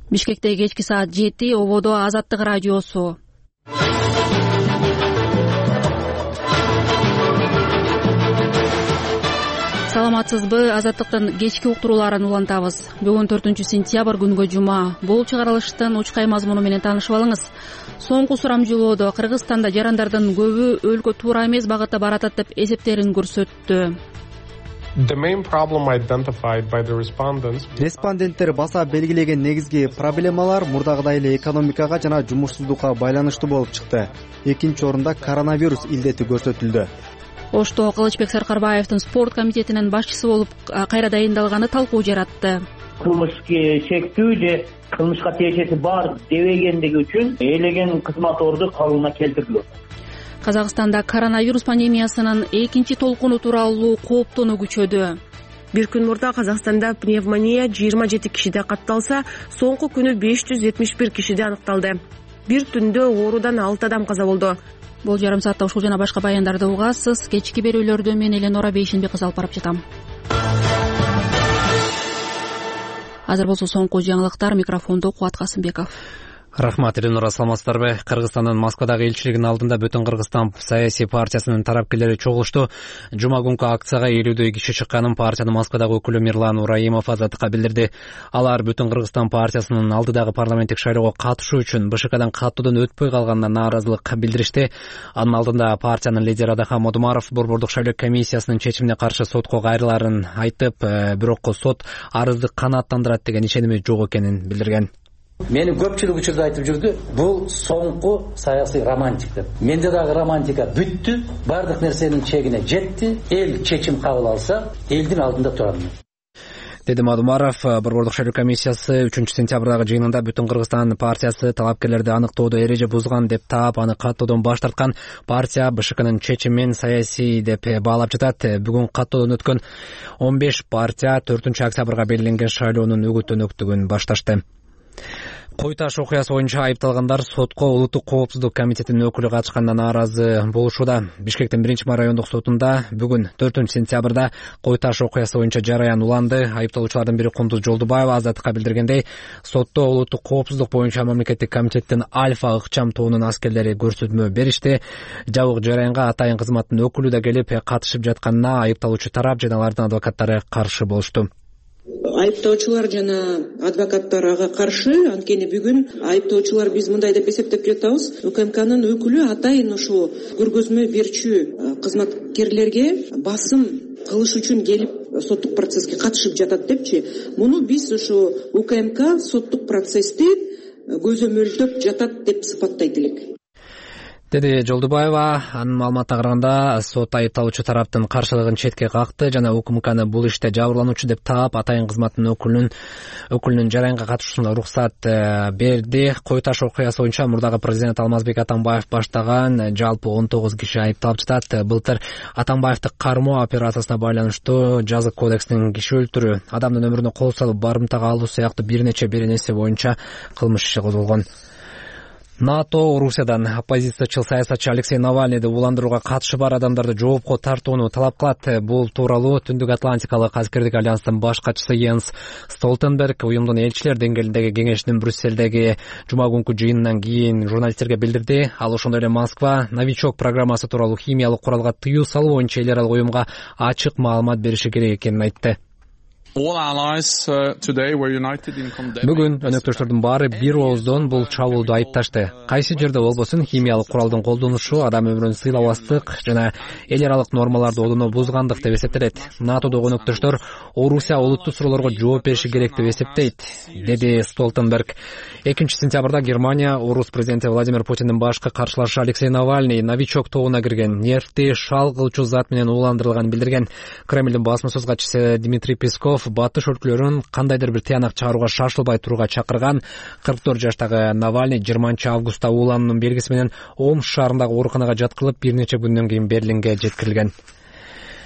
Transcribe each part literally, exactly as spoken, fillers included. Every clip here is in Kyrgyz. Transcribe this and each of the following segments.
Бишкекте кечки саат жети, ободо Азаттык радиосу. Саламатсызбы? Азаттыктын кечки уктурууларын улантабыз. Бүгүн төртүнчү сентябрь күнгө жума. Бул чыгарылыштын учкай мазмуну менен таанышып алыңыз. Соңку сурамжылоодо Кыргызстанда жарандардын көбү өлкө туура эмес багытта баратат деп эсептерин көрсөттү. Респонденттер баса белгилеген негизги проблемалар мурдагыдай эле экономикага жана жумушсуздукка байланыштуу болуп чыкты. Экинчи орунда коронавирус илдети көрсөтүлдү. Ошто Кылычбек Саркарбаевдин спорт комитетинин башчысы болуп кайра дайындалганы талкуу жаратты. Кылмышка чектүү же кылмышка тиешеси бар дебегендиги үчүн элеген кызматорду кабылына келтирилди. Казакстанда коронавирус пандемиясынын экинчи толкуну тууралуу кооптонуу күчөдү. Бир күн мурда Казакстанда пневмония жыйырма жети кишиде катталса, соңку күнү беш жүз жетимиш бир кишиде аныкталды. Бир түндө оорудан алты адам каза болду. Бул жарым саатта ушул жана башка баяндарды угасыз. Кечки берүүлөрдү мен Эленора Бейшенбек кызы алып барып жатам. Азыр болсо соңку жаңылыктар, микрофондо Кубат Касымбеков. Рахмат, Эленора, саламатсыздарбы? Кыргызстандын Москвадагы элчилигинин алдында Бүтүн Кыргызстан саясий партиясынын тарапкерлери чогулушту. Жума күнкү акцияга элүүдөй киши чыкканын партиянын Москвадагы өкүлү Мирлан Ураимов Азаттыкка билдирди. Алар Бүтүн Кыргызстан партиясынын алдыдагы парламенттик шайлоого катышуу үчүн БШКдан каттоодон өтпөй калганына нааразылык билдиришти. Анын алдында партиянын лидери Адахан Модумаров Борбордук шайлоо комиссиясынын чечимине каршы сотко кайрыларын айтып, бирок сот арызды канааттандырат деген ишеними жок экенин билдирген. Мени көпчүлүк учурда айтып жүрдү, бул соңку саясий романтик деп. Менде дагы романтика бүттү, бардык нерсенин чегине жетти, эл чечим кабыл алса, элдин алдында турам. Деди Модумаров. Борбордук шайлоо комиссиясы үчүнчү сентябрдагы жыйынында Бүтүн Кыргызстан партиясы талапкерлерди аныктоодо эреже бузган деп таап, аны каттоодон баш тарткан. Партия БШКнын чечимин саясий деп баалап жатат. Бүгүн каттоодон өткөн он беш партия төртүнчү октябрга белгиленген шайлоонун үгүт-өнөктүгүн башташты. Кой таш окуясы боюнча айыпталгандар сотко Улуттук коопсуздук комитетинин өкүлү катышканына нааразы болушууда. Бишкектин биринчи райондук сотунда бүгүн төртүнчү сентябрда Кой таш окуясы боюнча жараян уланды. Айыпталуучулардын бири Кундуз Жолдубаева Азаттыкка билдиргендей, сотто Улуттук коопсуздук боюнча мамлекеттик комитеттин Альфа ыкчам тобунун аскерлери көрсөтмө беришти. Жабык жараянга атайын кызматтын өкүлү да келип катышып жатканына айыпталуучу тарап жана алардын адвокаттары каршы болушту. Айыптоочулар жана адвокаттар ага каршы, анткени бүгүн айыптоочулар биз мындай деп эсептеп жатабыз. УКМКнын өкүлү атайын ошо көргөзмө берчү кызматкерлерге басым кылыш үчүн келип соттук процесске катышып жатат депчи. Муну биз ошо УКМК соттук процессти көзөмөлдөп жатат деп сыпаттайт элек. Деди Жолдубаева. Анын маалыматына караганда, сот айыпталуучу тараптын каршылыгын четке какты жана УКМКны бул иште жабырлануучу деп таап, атайын кызматтын өкүлүнүн өкүлүнүн жараянга катышуусуна уруксат берди. Кой таш окуясы боюнча мурдагы президент Алмазбек Атамбаев баштаган жалпы он тогуз киши айыпталып жатат. Былтыр Атамбаевди кармоо операциясына байланыштуу жазык кодексинин киши өлтүрүү, адамдын өмүрүнө кол салып барымтага алуу сыяктуу бир нече беренеси боюнча кылмыш иши козголгон. НАТО Орусиядан оппозициячыл саясатчы Алексей Навальныйды уландырууга катышы бар адамдарды жоопко тартууну талап кылат. Бул тууралуу Түндүк Атлантикалык аскердик альянстын баш катчысы Йенс Столтенберг уюмдун элчилер деңгээлиндеги кеңешинин Брюссельдеги жума күнкү жыйынынан кийин журналисттерге билдирди. Ал ошондой эле Москва новичок программасы тууралуу химиялык куралга тыюу салуу боюнча эл аралык уюмга ачык маалымат бериши керек экенин айтты. Бүгүн өнөктөштөрдүн баары бир ооздон бул чабуулду айыпташты. Кайсы жерде болбосун химиялык куралдын колдонушу адам өмүрүн сыйлабастык жана эл аралык нормаларды одоно бузгандык деп эсептелет. НАТОдогу өнөктөштөр Орусия олуттуу суроолорго жооп бериши керек деп эсептейт, деди Столтенберг. экинчи сентябрда Германия Орус президенти Владимир Путиндин башкы каршылашы Алексей Навальный новичок тобуна кирген, нефти шал кылчу зат менен уландырылганын билдирген. Кремлдин басма сөз катчысы Дмитрий Песков батыш өлкөлөрүн кандайдыр бир тыянак чыгарууга шашылбай турууга чакырган. кырк төрт жаштагы Навальный жыйырманчы августта уулануунун белгиси менен Омск шаарындагы ооруканага жаткырылып, бир нече күндөн кийин Берлинге жеткирилген.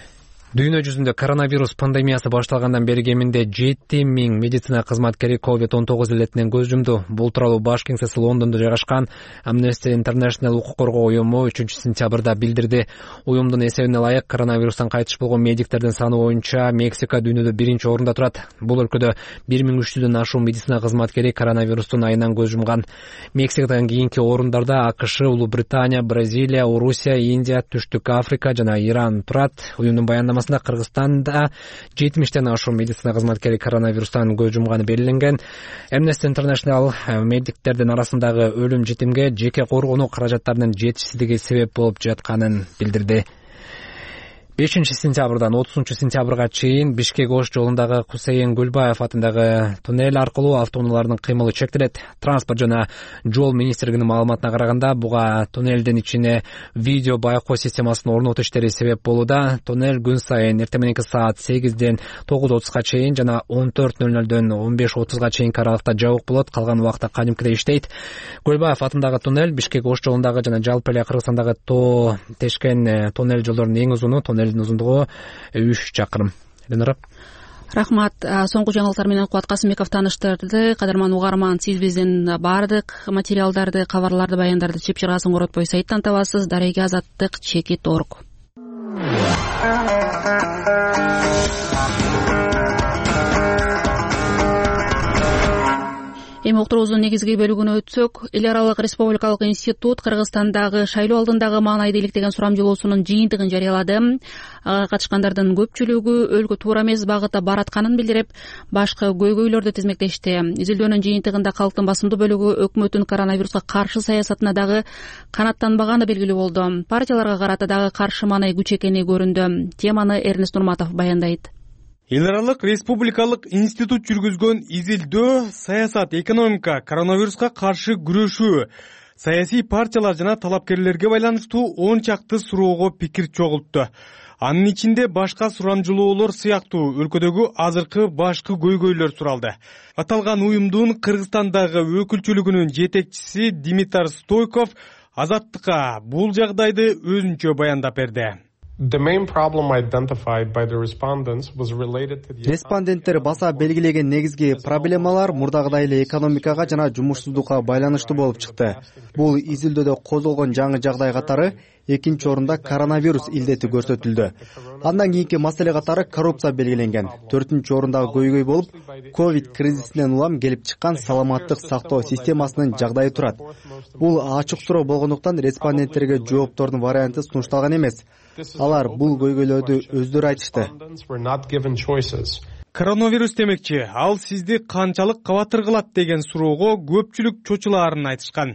Дүйнө жүзүндө коронавирус пандемиясы башталгандан бери кеминде жети миң медицина кызматкери ковид он тогуз илетинен көз жумду. Бул тууралуу баш кеңсеси Лондондо жайгашкан Amnesty International укук коргоо уюму үчүнчү сентябрда билдирди. Уюмдун эсебине ылайык коронавирустан кайтыш болгон медиктердин саны боюнча Мексика дүйнөдө биринчи орунда турат. Бул өлкөдө бир миң үч жүздөн ашуун медицина кызматкери коронавирустун айынан көз жумган. Мексикадан кийинки орундарда АКШ, Улуу Британия, Бразилия, Орусия, Индия, Түштүк Африка жана Иран турат. Уюмдун баяндамасы Кыргызстанда жетимиштен ашуун медицина кызматкери коронавирустан көз жумганы белгиленген. Amnesty International медиктердин арасындагы өлүм житимге жеке коргонуу каражаттарынын жетишсиздиги себеп болуп жатканын билдирди. бешинчи сентябрдан отузунчу сентябрга чейин Бишкек-Ош жолундагы Кусейин Гүлбаев атындагы туннель аркылуу автоунаалардын кыймылы чектелет. Транспорт жана жол министрлигинин маалыматына караганда, буга туннелдин ичине видео байкоо системасын орнотуу иштери себеп болууда. Туннель күн сайын эртең мененки саат сегизден тогуз отузга чейин жана он төрт ноль нолдон он беш отузга чейин аралыкта жабык болот, калган убакта кадимкидей иштейт. Гүлбаев атындагы туннель Бишкек-Ош жолундагы жана жалпы эле Кыргызстандагы тоо тешкен туннель жолдордун эң узуну. Туннелдин узундугу үч чакырым. Ленара. Рахмат. Соңку жаңылыктар менен Кубат Касымбеков тааныштырды. Кадырман угарман, сиз биздин баардык материалдарды, кабарларды, баяндарды чеп-чыргасын коротпой сайттан табасыз. Дареге азаттык чекит орг. Эми уктуруубуздун негизги бөлүгүнө өтсөк, эл аралык республикалык институт Кыргызстандагы шайлоо алдындагы маанайды иликтеген сурамжылоосунун жыйынтыгын жарыялады. Ага катышкандардын көпчүлүгү өлкө туура эмес багытта баратканын билдирип, башкы көйгөйлөрдү тизмектешти. Изилдөөнүн жыйынтыгында калктын басымдуу бөлүгү өкмөттүн коронавируска каршы саясатына дагы канаттанбаганы белгилүү болду. Партияларга карата дагы каршы маанай күч экени көрүндү. Теманы Эрнест Нурматов баяндайт. Эл аралык республикалык институт жүргүзгөн изилдөө саясат, экономика, коронавируска каршы күрөшүү, саясий партиялар жана талапкерлерге байланыштуу он чакты суроого пикир чогултту. Анын ичинде башка сурамжылоолор сыяктуу өлкөдөгү азыркы башкы көйгөйлөр суралды. Аталган уюмдун Кыргызстандагы өкүлчүлүгүнүн жетекчиси Димитар Стойков Азаттыкка бул жагдайды өзүнчө баяндап берди. Респонденттер баса белгилеген негизги проблемалар мурдагыдай эле экономикага жана жумушсуздукка байланыштуу болуп чыкты. Бул изилдөөдө козголгон жаңы жагдай катары экинчи орунда коронавирус илдети көрсөтүлдү. Андан кийинки маселе катары коррупция белгиленген. Төртүнчү орундагы көйгөй болуп, ковид кризисинен улам келип чыккан саламаттык сактоо системасынын жагдайы турат. Бул ачык суроо болгондуктан респонденттерге жооптордун варианты сунушталган эмес. Алар бул көйгөйлөрдү өздөрү айтышты. Коронавирус демекчи, ал сизди канчалык кабатыр кылат деген суроого көпчүлүк чочулаарын айтышкан.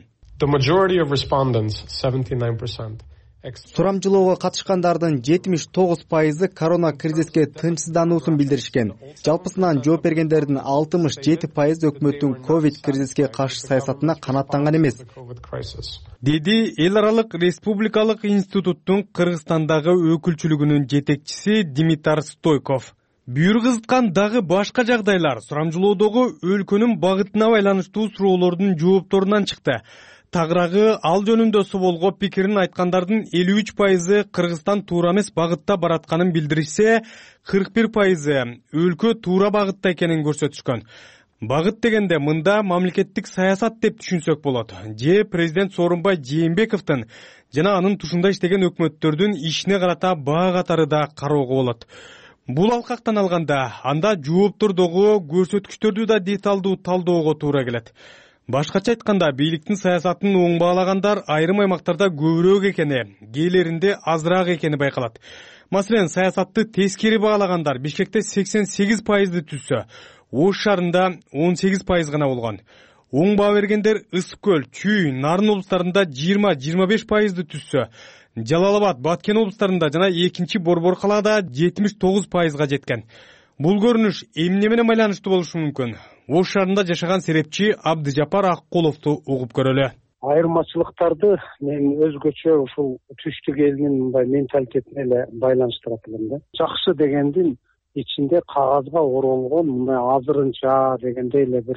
Сурамжылоого катышкандардын жетимиш тогуз пайызы корона кризиске тынчсыздануусун билдиришкен. Жалпысынан жооп бергендердин алтымыш жети пайызы өкмөттүн ковид кризиске каршы саясатына канаттанган эмес. Деди эл аралык республикалык институттун Кыргызстандагы өкүлчүлүгүнүн жетекчиси Димитар Стойков. Бүйүр кызыткан дагы башка жагдайлар сурамжылоодогу өлкөнүн багытына байланыштуу суроолордун жоопторунан чыкты. Тагыраагы ал жөнүндө соболго пикирин айткандардын элүү үч пайызы Кыргызстан туура эмес багытта баратканын билдиришсе, кырк бир пайызы өлкө туура багытта экенин көрсөтүшкөн. Багыт дегенде мында мамлекеттик саясат деп түшүнсөк болот. Же президент Сооронбай Жээнбековдун жана анын тушунда иштеген өкмөттөрдүн ишине карата баа катары да кароого болот. Бул алкактан алганда анда жооптордогу көрсөткүчтөрдү да деталдуу талдоого туура келет. Башкача айтканда, бийликтин саясатын оң баалагандар айрым аймактарда көбүрөөк экени, кээлеринде азыраак экени байкалат. Маселен, саясатты тескери баалагандар Бишкекте сексен сегиз пайызды түзсө, Ош шаарында он сегиз пайыз гана болгон. Оң баа бергендер Ысык көл, Чүй, Нарын облустарында жыйырма жыйырма беш пайызды түзсө, Жалал Абад, Баткен облустарында жана экинчи Борбор калаада жетимиш тогуз пайызга жеткен. Бул көрүнүш эмне менен байланыштуу болушу мүмкүн? Ош шаарында жашаган серепчи Абдыжапар Аккуловду угуп көрөлү. Айырмачылыктарды мен өзгөчө ушул түштүк элинин мындай менталитетине эле байланыштырат элем да. Жакшы дегендин ичинде кагазга оролгон мындай азырынча дегендей эле бир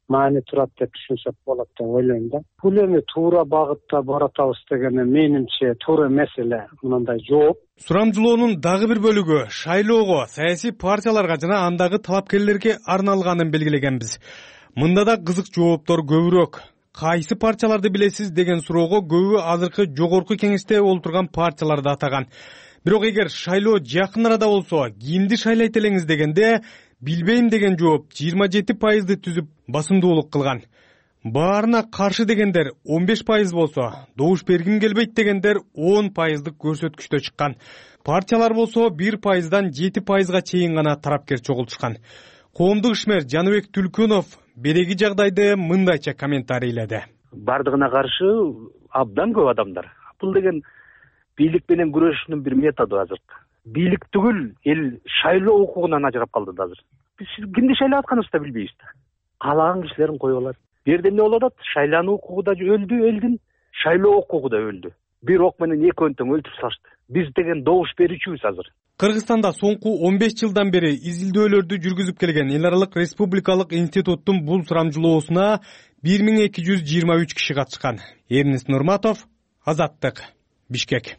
маани турат деп түшүнсөк болот деп ойлойм да. Бул эми туура багытта баратабыз деген менимче туура эмес эле мындай жооп. Сурамжылоонун дагы бир бөлүгү шайлоого саясий партияларга жана андагы талапкерлерге арналганын белгилегенбиз. Мында да кызык жооптор көбүрөөк. Кайсы партияларды билесиз деген суроого көбү азыркы жогорку кеңеште олтурган партияларды атаган. Бирок эгер шайлоо жакын арада болсо, кимди шайлайт элеңиз дегенде билбейм деген жооп жыйырма жети пайызды түзүп басымдуулук кылган. Баарына каршы дегендер он беш пайыз болсо, добуш бергим келбейт дегендер он пайыздык көрсөткүчтө чыккан. Партиялар болсо бир пайыздан жети пайызга чейин гана тарапкер чогултушкан. Коомдук ишмер Жаныбек Түлкөнов береги жагдайды мындайча комментарийледи. Бардыгына каршы абдан көп адамдар. Бул деген бийлик менен күрөшүүнүн бир методу азыр. Бийлик түгүл, эл шайлоо укугунан ажырап калды да азыр. Биз кимди шайлап атканыбызды да билбейбиз да. Каалаган кишилерин коюп алат. Бирде эмне болуп атат? Шайлануу укугу да өлдү элдин, шайлоо укугу да өлдү. Бир ок менен экөөнү тең өлтүрүп салышты. Биз деген добуш берүүчүбүз азыр. Кыргызстанда соңку он беш жылдан бери изилдөөлөрдү жүргүзүп келген Эл аралык республикалык институттун бул сурамжылоосуна бир миң эки жүз жыйырма үч киши катышкан. Эрнис Нурматов, Азаттык, Бишкек.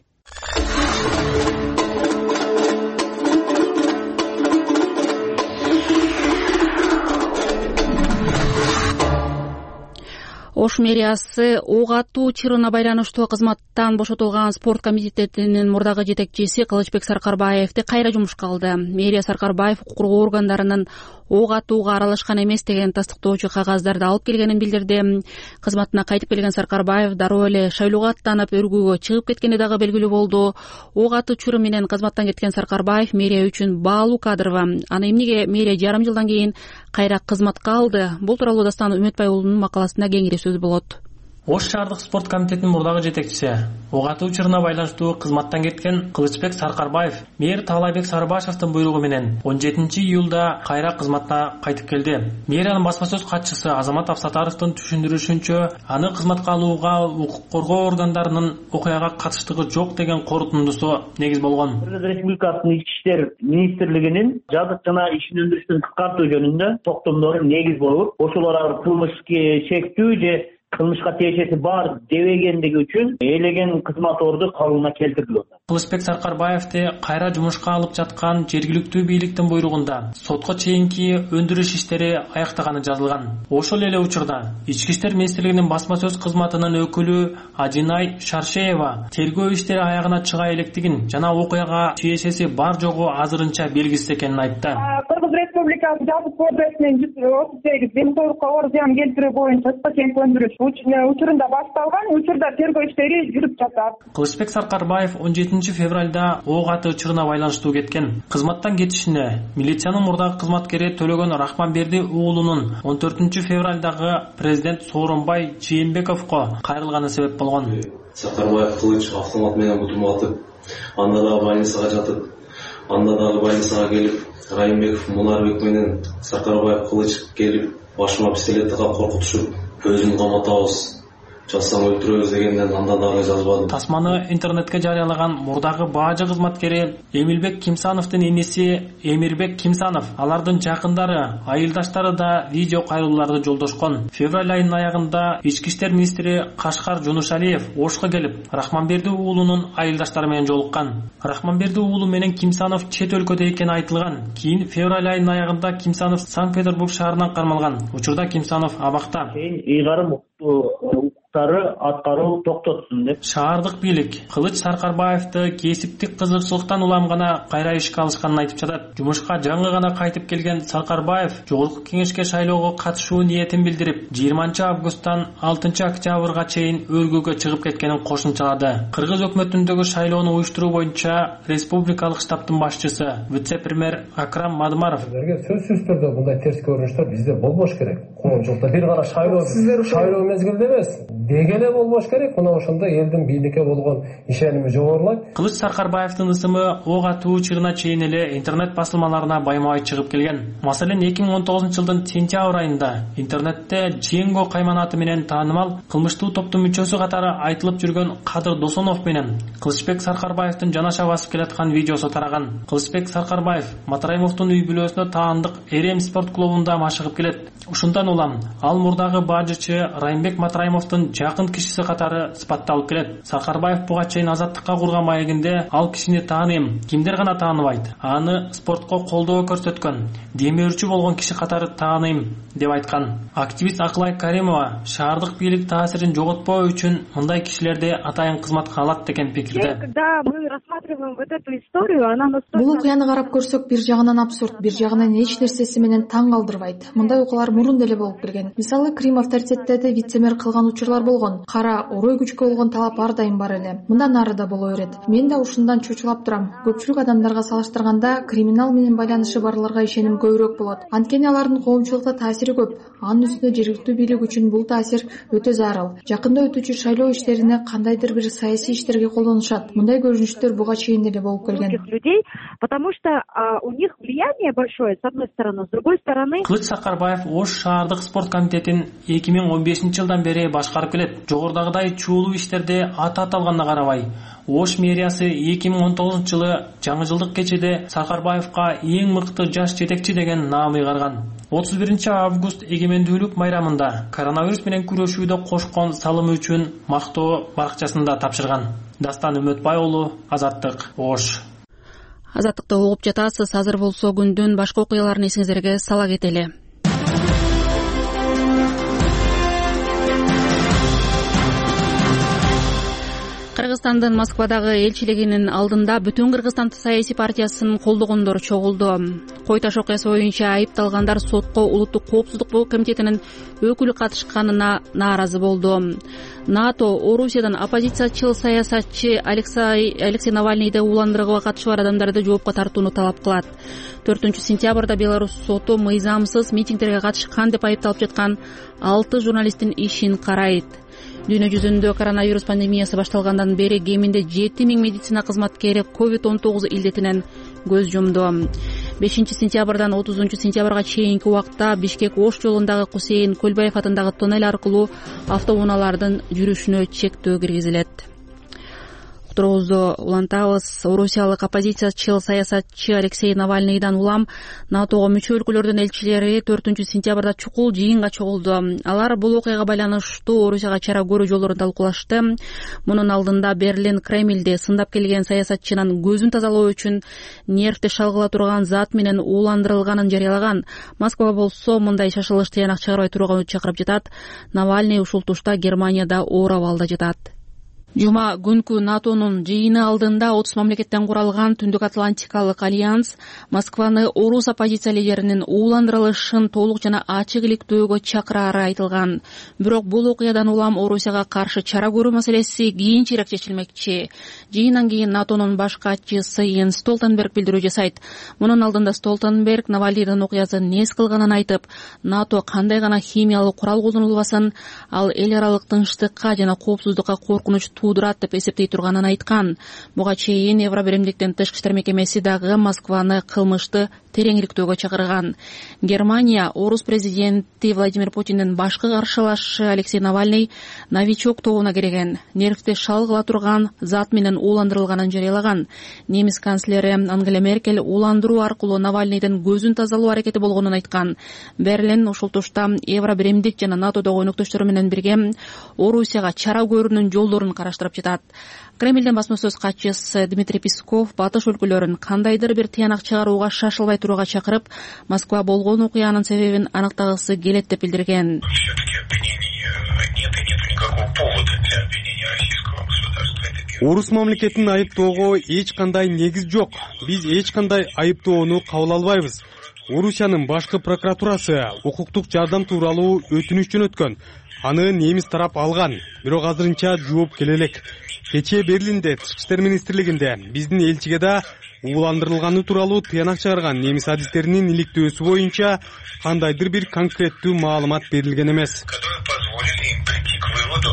Ош мэриясы ок атуу чырына байланыштуу кызматтан бошотулган спорт комитетинин мурдагы жетекчиси Кылычбек Саркарбаевди кайра жумушка алды. Мэрия Саркарбаев укук коргоо органдарынын ок атууга аралашкан эмес деген тастыктоочу кагаздарды алып келгенин билдирди. Кызматына кайтып келген Саркарбаев дароо эле шайлоого аттанып өргүүгө чыгып кеткени дагы белгилүү болду. Ок атуу чыры менен кызматтан кеткен Саркарбаев мэрия үчүн баалуу кадрва. Аны эмнеге мэрия жарым жылдан кийин кайра кызматка алды? Бул тууралуу Дастан Үмөтбай уулунун макаласында кеңири сөз болот. Ош шаардык спорт комитетинин мурдагы жетекчиси, ок атуу чырына байланыштуу кызматтан кеткен Кылычбек Саркарбаев мэр Таалайбек Сарыбашевдин буйругу менен он жетинчи июлда кайра кызматка кайтып келди. Мэриянын басма сөз катчысы Азамат Абсатаровдун түшүндүрүшүнчө, аны кызматка алууга укук коргоо органдарынын окуяга катыштыгы жок деген корутундусу негиз болгон. Кыргыз Республикасынын ички иштер министрлигинин жазык жана ишин өндүрүштүн кыскартуу жөнүндө токтомдору негиз болуп, ошолор кылмышка чектүү же кылмышка тиешеси бар дебегендиги үчүн элеген кызмат орду кабылына келтирилди. Кылычбек Саркарбаевди кайра жумушка алып жаткан жергиликтүү бийликтин буйругунда сотко чейинки өндүрүш иштери аяктаганы жазылган. Ошол эле учурда ички иштер министрлигинин басма сөз кызматынын өкүлү Адинай Шаршеева тергөө иштери аягына чыга электигин жана окуяга тиешеси бар жогу азырынча белгисиз экенин айтты. Кыргыз Республикасы Жазык кодексинин жүз отуз сегиз ден соолукка оор зыян келтирүү боюнча сотко чейинки өндүрүш учурунда башталган, учурда тергөө иштери жүрүп жатат. Кылычбек Саркарбаев он жетинчи февралда ок атуу чырына байланыштуу кеткен. Кызматтан кетишине милициянын мурдагы кызматкери Төлөгөн Рахманберди уулунун он төртүнчү февралдагы президент Сооронбай Жээнбековго кайрылганы себеп болгон. Саркарбаев кылыч автомат менен бутума атып, анда дагы больницага жатып, анда дагы больницага келип, Райымбеков Мунарбек менен Саркарбаев кылыч келип, башыма пистолетти кап коркутушуп, өзүн каматабыз, жазсаң өлтүрөбүз дегенден андан дагы жазбадым. Тасманы интернетке жарыялаган мурдагы баажы кызматкери Эмилбек Кимсановдун эниси Эмирбек Кимсанов, алардын жакындары, айылдаштары да видео кайрылууларды жолдошкон. Февраль айынын аягында ички иштер министри Кашкар Жунушалиев Ошко келип, Рахманберди уулунун айылдаштары менен жолуккан. Рахманберди уулу менен Кимсанов чет өлкөдө экени айтылган. Кийин февраль айынын аягында Кимсанов Санкт-Петербург шаарынан кармалган. Учурда Кимсанов абакта. Ыйгарым аткаруу токтотсун деп. Шаардык бийлик Кылыч Саркарбаевди кесиптик кызыкчылыктан улам гана кайра ишке алышканын айтып жатат. Жумушка жаңы гана кайтып келген Саркарбаев жогорку кеңешке шайлоого катышуу ниетин билдирип, жыйырманчы августтан алтынчы октябрга чейин өргүүгө чыгып кеткенин кошумчалады. Кыргыз өкмөтүндөгү шайлоону уюштуруу боюнча республикалык штабтын башчысы, вице-премьер Акрам Мадмаров: сөзсүз түрдө мындай терс көрүнүштөр бизде болбош керек. Коомчулукта бир гана шайлоо шайлоо мезгилде эмес, дегеле болбош керек. Мына ошондо элдин бийликке болгон ишеними жогорулайт. Кылыч Саркарбаевдин ысымы ок атуу чырына чейин эле интернет басылмаларына баймай чыгып келген. Маселен эки миң он тогузунчу жылдын сентябрь айында интернетте Дженго Кайман аты менен таанымал кылмыштуу топтун мүчөсү катары айтылып жүргөн Кадыр Досонов менен Кылычбек Саркарбаевдин жанаша басып келаткан видеосу тараган. Кылычбек Саркарбаев Матраимовдун үй бүлөсүнө таандык Эрем спорт клубунда машыгып келет. Ушундан улам ал мурдагы бажычы Райымбек Матраимовдун жакын кишиси катары сыпатталып келет. Саркарбаев буга чейин Азаттыкка курган маегинде ал кишини тааныйм, кимдер гана тааныбайт, аны спортко колдоо көрсөткөн, демөөрчү болгон киши катары тааныйм деп айткан. Активист Акылай Каримова шаардык бийлик таасирин жоготпоо үчүн мындай кишилерди атайын кызматка алат деген пикирде. Когда мы рассматриваем вот эту историю, она настолько... Бул окуяны карап көрсөк, бир жагынан абсурд, бир жагынан эч нерсеси менен таң калтырбайт. Мындай окуялар мурун деле болуп келген. Мисалы, Крим авторитеттерде вице-мэр кылган учурлар болгон. Кара орой күчкө болгон талап ар дайым бар эле. Мындан ары да боло берет. Мен да ушундан чочулап турам. Көпчүлүк адамдарга салыштырганда криминал менен байланышы барларга ишеним көбүрөөк болот. Анткени алардын коомчулукта таасири көп. Анын үстүнө жергиликтүү бийлик үчүн бул таасир өтө зарыл. Жакында өтүүчү шайлоо иштерине кандайдыр бир саясий иштерге колдонушат. Мындай көрүнүштөр буга чейин эле болуп келген. Людей, потому что а, у них влияние большое с одной стороны, с другой стороны. Кылыч Саркарбаев Ош шаардык спорт комитетин эки миң он бешинчи жылдан бери башкарып келет. Жогорудагыдай чуулуу иштерде аты аталганына карабай, Ош мэриясы эки миң он тогузунчу жылы жаңы жылдык кечеде Саркарбаевка эң мыкты жаш жетекчи деген наам ыйгарган. отуз биринчи август эгемендүүлүк майрамында коронавирус менен күрөшүүдө кошкон салымы үчүн мактоо баракчасында тапшырган. Дастан Үмөтбай уулу, Азаттык, Ош. Азаттыкты угуп жатасыз. Азыр болсо күндүн башка окуяларын эсиңиздерге сала кетели. Кыргызстандын Москвадагы элчилигинин алдында бүтүн Кыргызстан саясий партиясынын колдогондору чогулду. Кой таш окуясы боюнча айыпталгандар сотко Улуттук коопсуздук комитетинин өкүлү катышканына нааразы болду. НАТО Орусиядан оппозициячыл саясатчы Алексей Алексей Навальныйды уландырууга катышы бар адамдарды жоопко тартууну талап кылат. төртүнчү сентябрда Беларусь соту мыйзамсыз митингдерге катышкан деп айыпталып жаткан алты журналисттин ишин карайт. Дүйнө жүзүндө коронавирус пандемиясы башталгандан бери кеминде жети миң медицина кызматкери ковид он тогуз илдетинен көз жумду. бешинчи сентябрдан отузунчу сентябрга чейинки убакта Бишкек Ош жолундагы Кусейин Көлбаев атындагы тоннель аркылуу автоунаалардын жүрүшүнө чектөө киргизилет. Уктуруубузду улантабыз. Орусиялык оппозициячыл саясатчы Алексей Навальныйдан улам НАТОго мүчө өлкөлөрдүн элчилери төртүнчү сентябрда чукул жыйынга чогулду. Алар бул окуяга байланыштуу Орусияга чара көрүү жолдорун талкуулашты. Мунун алдында Берлин Кремльде сындап келген саясатчынын көзүн тазалоо үчүн нервти шалгыла турган зат менен ууландырылганын жарыялаган. Москва болсо мындай шашылыш тыянак чыгарбай турууга чакырып жатат. Навальный ушул тушта Германияда оор абалда жатат. Жума күнкү НАТОнун жыйыны алдында отуз мамлекеттен куралган Түндүк Атлантикалык альянс Москваны орус оппозиция лидеринин ууландырылышын толук жана ачык иликтөөгө чакырары айтылган. Бирок бул окуядан улам Орусияга каршы чара көрүү маселеси кийинчерээк чечилмекчи. Жыйындан кийин НАТОнун баш катчысы Йенс Столтенберг билдирүү жасайт. Мунун алдында Столтенберг Навальныйдын окуясын нес кылганын айтып, НАТО кандай гана химиялык курал колдонулбасын, ал эл аралык тынчтыкка жана коопсуздукка коркунуч туудурат деп эсептей турганын айткан. Буга чейин Евробиримдиктин тышкы иштер мекемеси дагы Москваны кылмышты терең иликтөөгө чакырган. Германия орус президенти Владимир Путиндин башкы каршылашы Алексей Навальный новичок тобуна кирген, нервти шалгыла турган зат менен ууландырылганын жарыялаган. Немис канцлери Ангела Меркель ууландыруу аркылуу Навальныйдын көзүн тазалоо аракети болгонун айткан. Берлин ушул тушта Евробиримдик жана НАТОдогу өнөктөштөрү менен бирге Орусияга чара көрүүнүн жолдорун караштырып жатат. Кремльден басма сөз катчысы Дмитрий Песков батыш өлкөлөрүн кандайдыр бир тыянак чыгарууга шашылбай турууга чакырып, Москва болгон окуянын себебин аныктагысы келет деп билдирген. Орус мамлекетин айыптоого эч кандай негиз жок. Биз эч кандай айыптоону кабыл албайбыз. Орусиянын башкы прокуратурасы укуктук жардам тууралуу өтүнүч жөнөткөн. Аны немис тарап алган, бирок азырынча жооп келе элек. Кечээ Берлинде тышкы иштер министрлигинде биздин элчиге да ууландырылганы тууралуу тыянак чыгарган немис адистеринин иликтөөсү боюнча кандайдыр бир конкреттүү маалымат берилген эмес.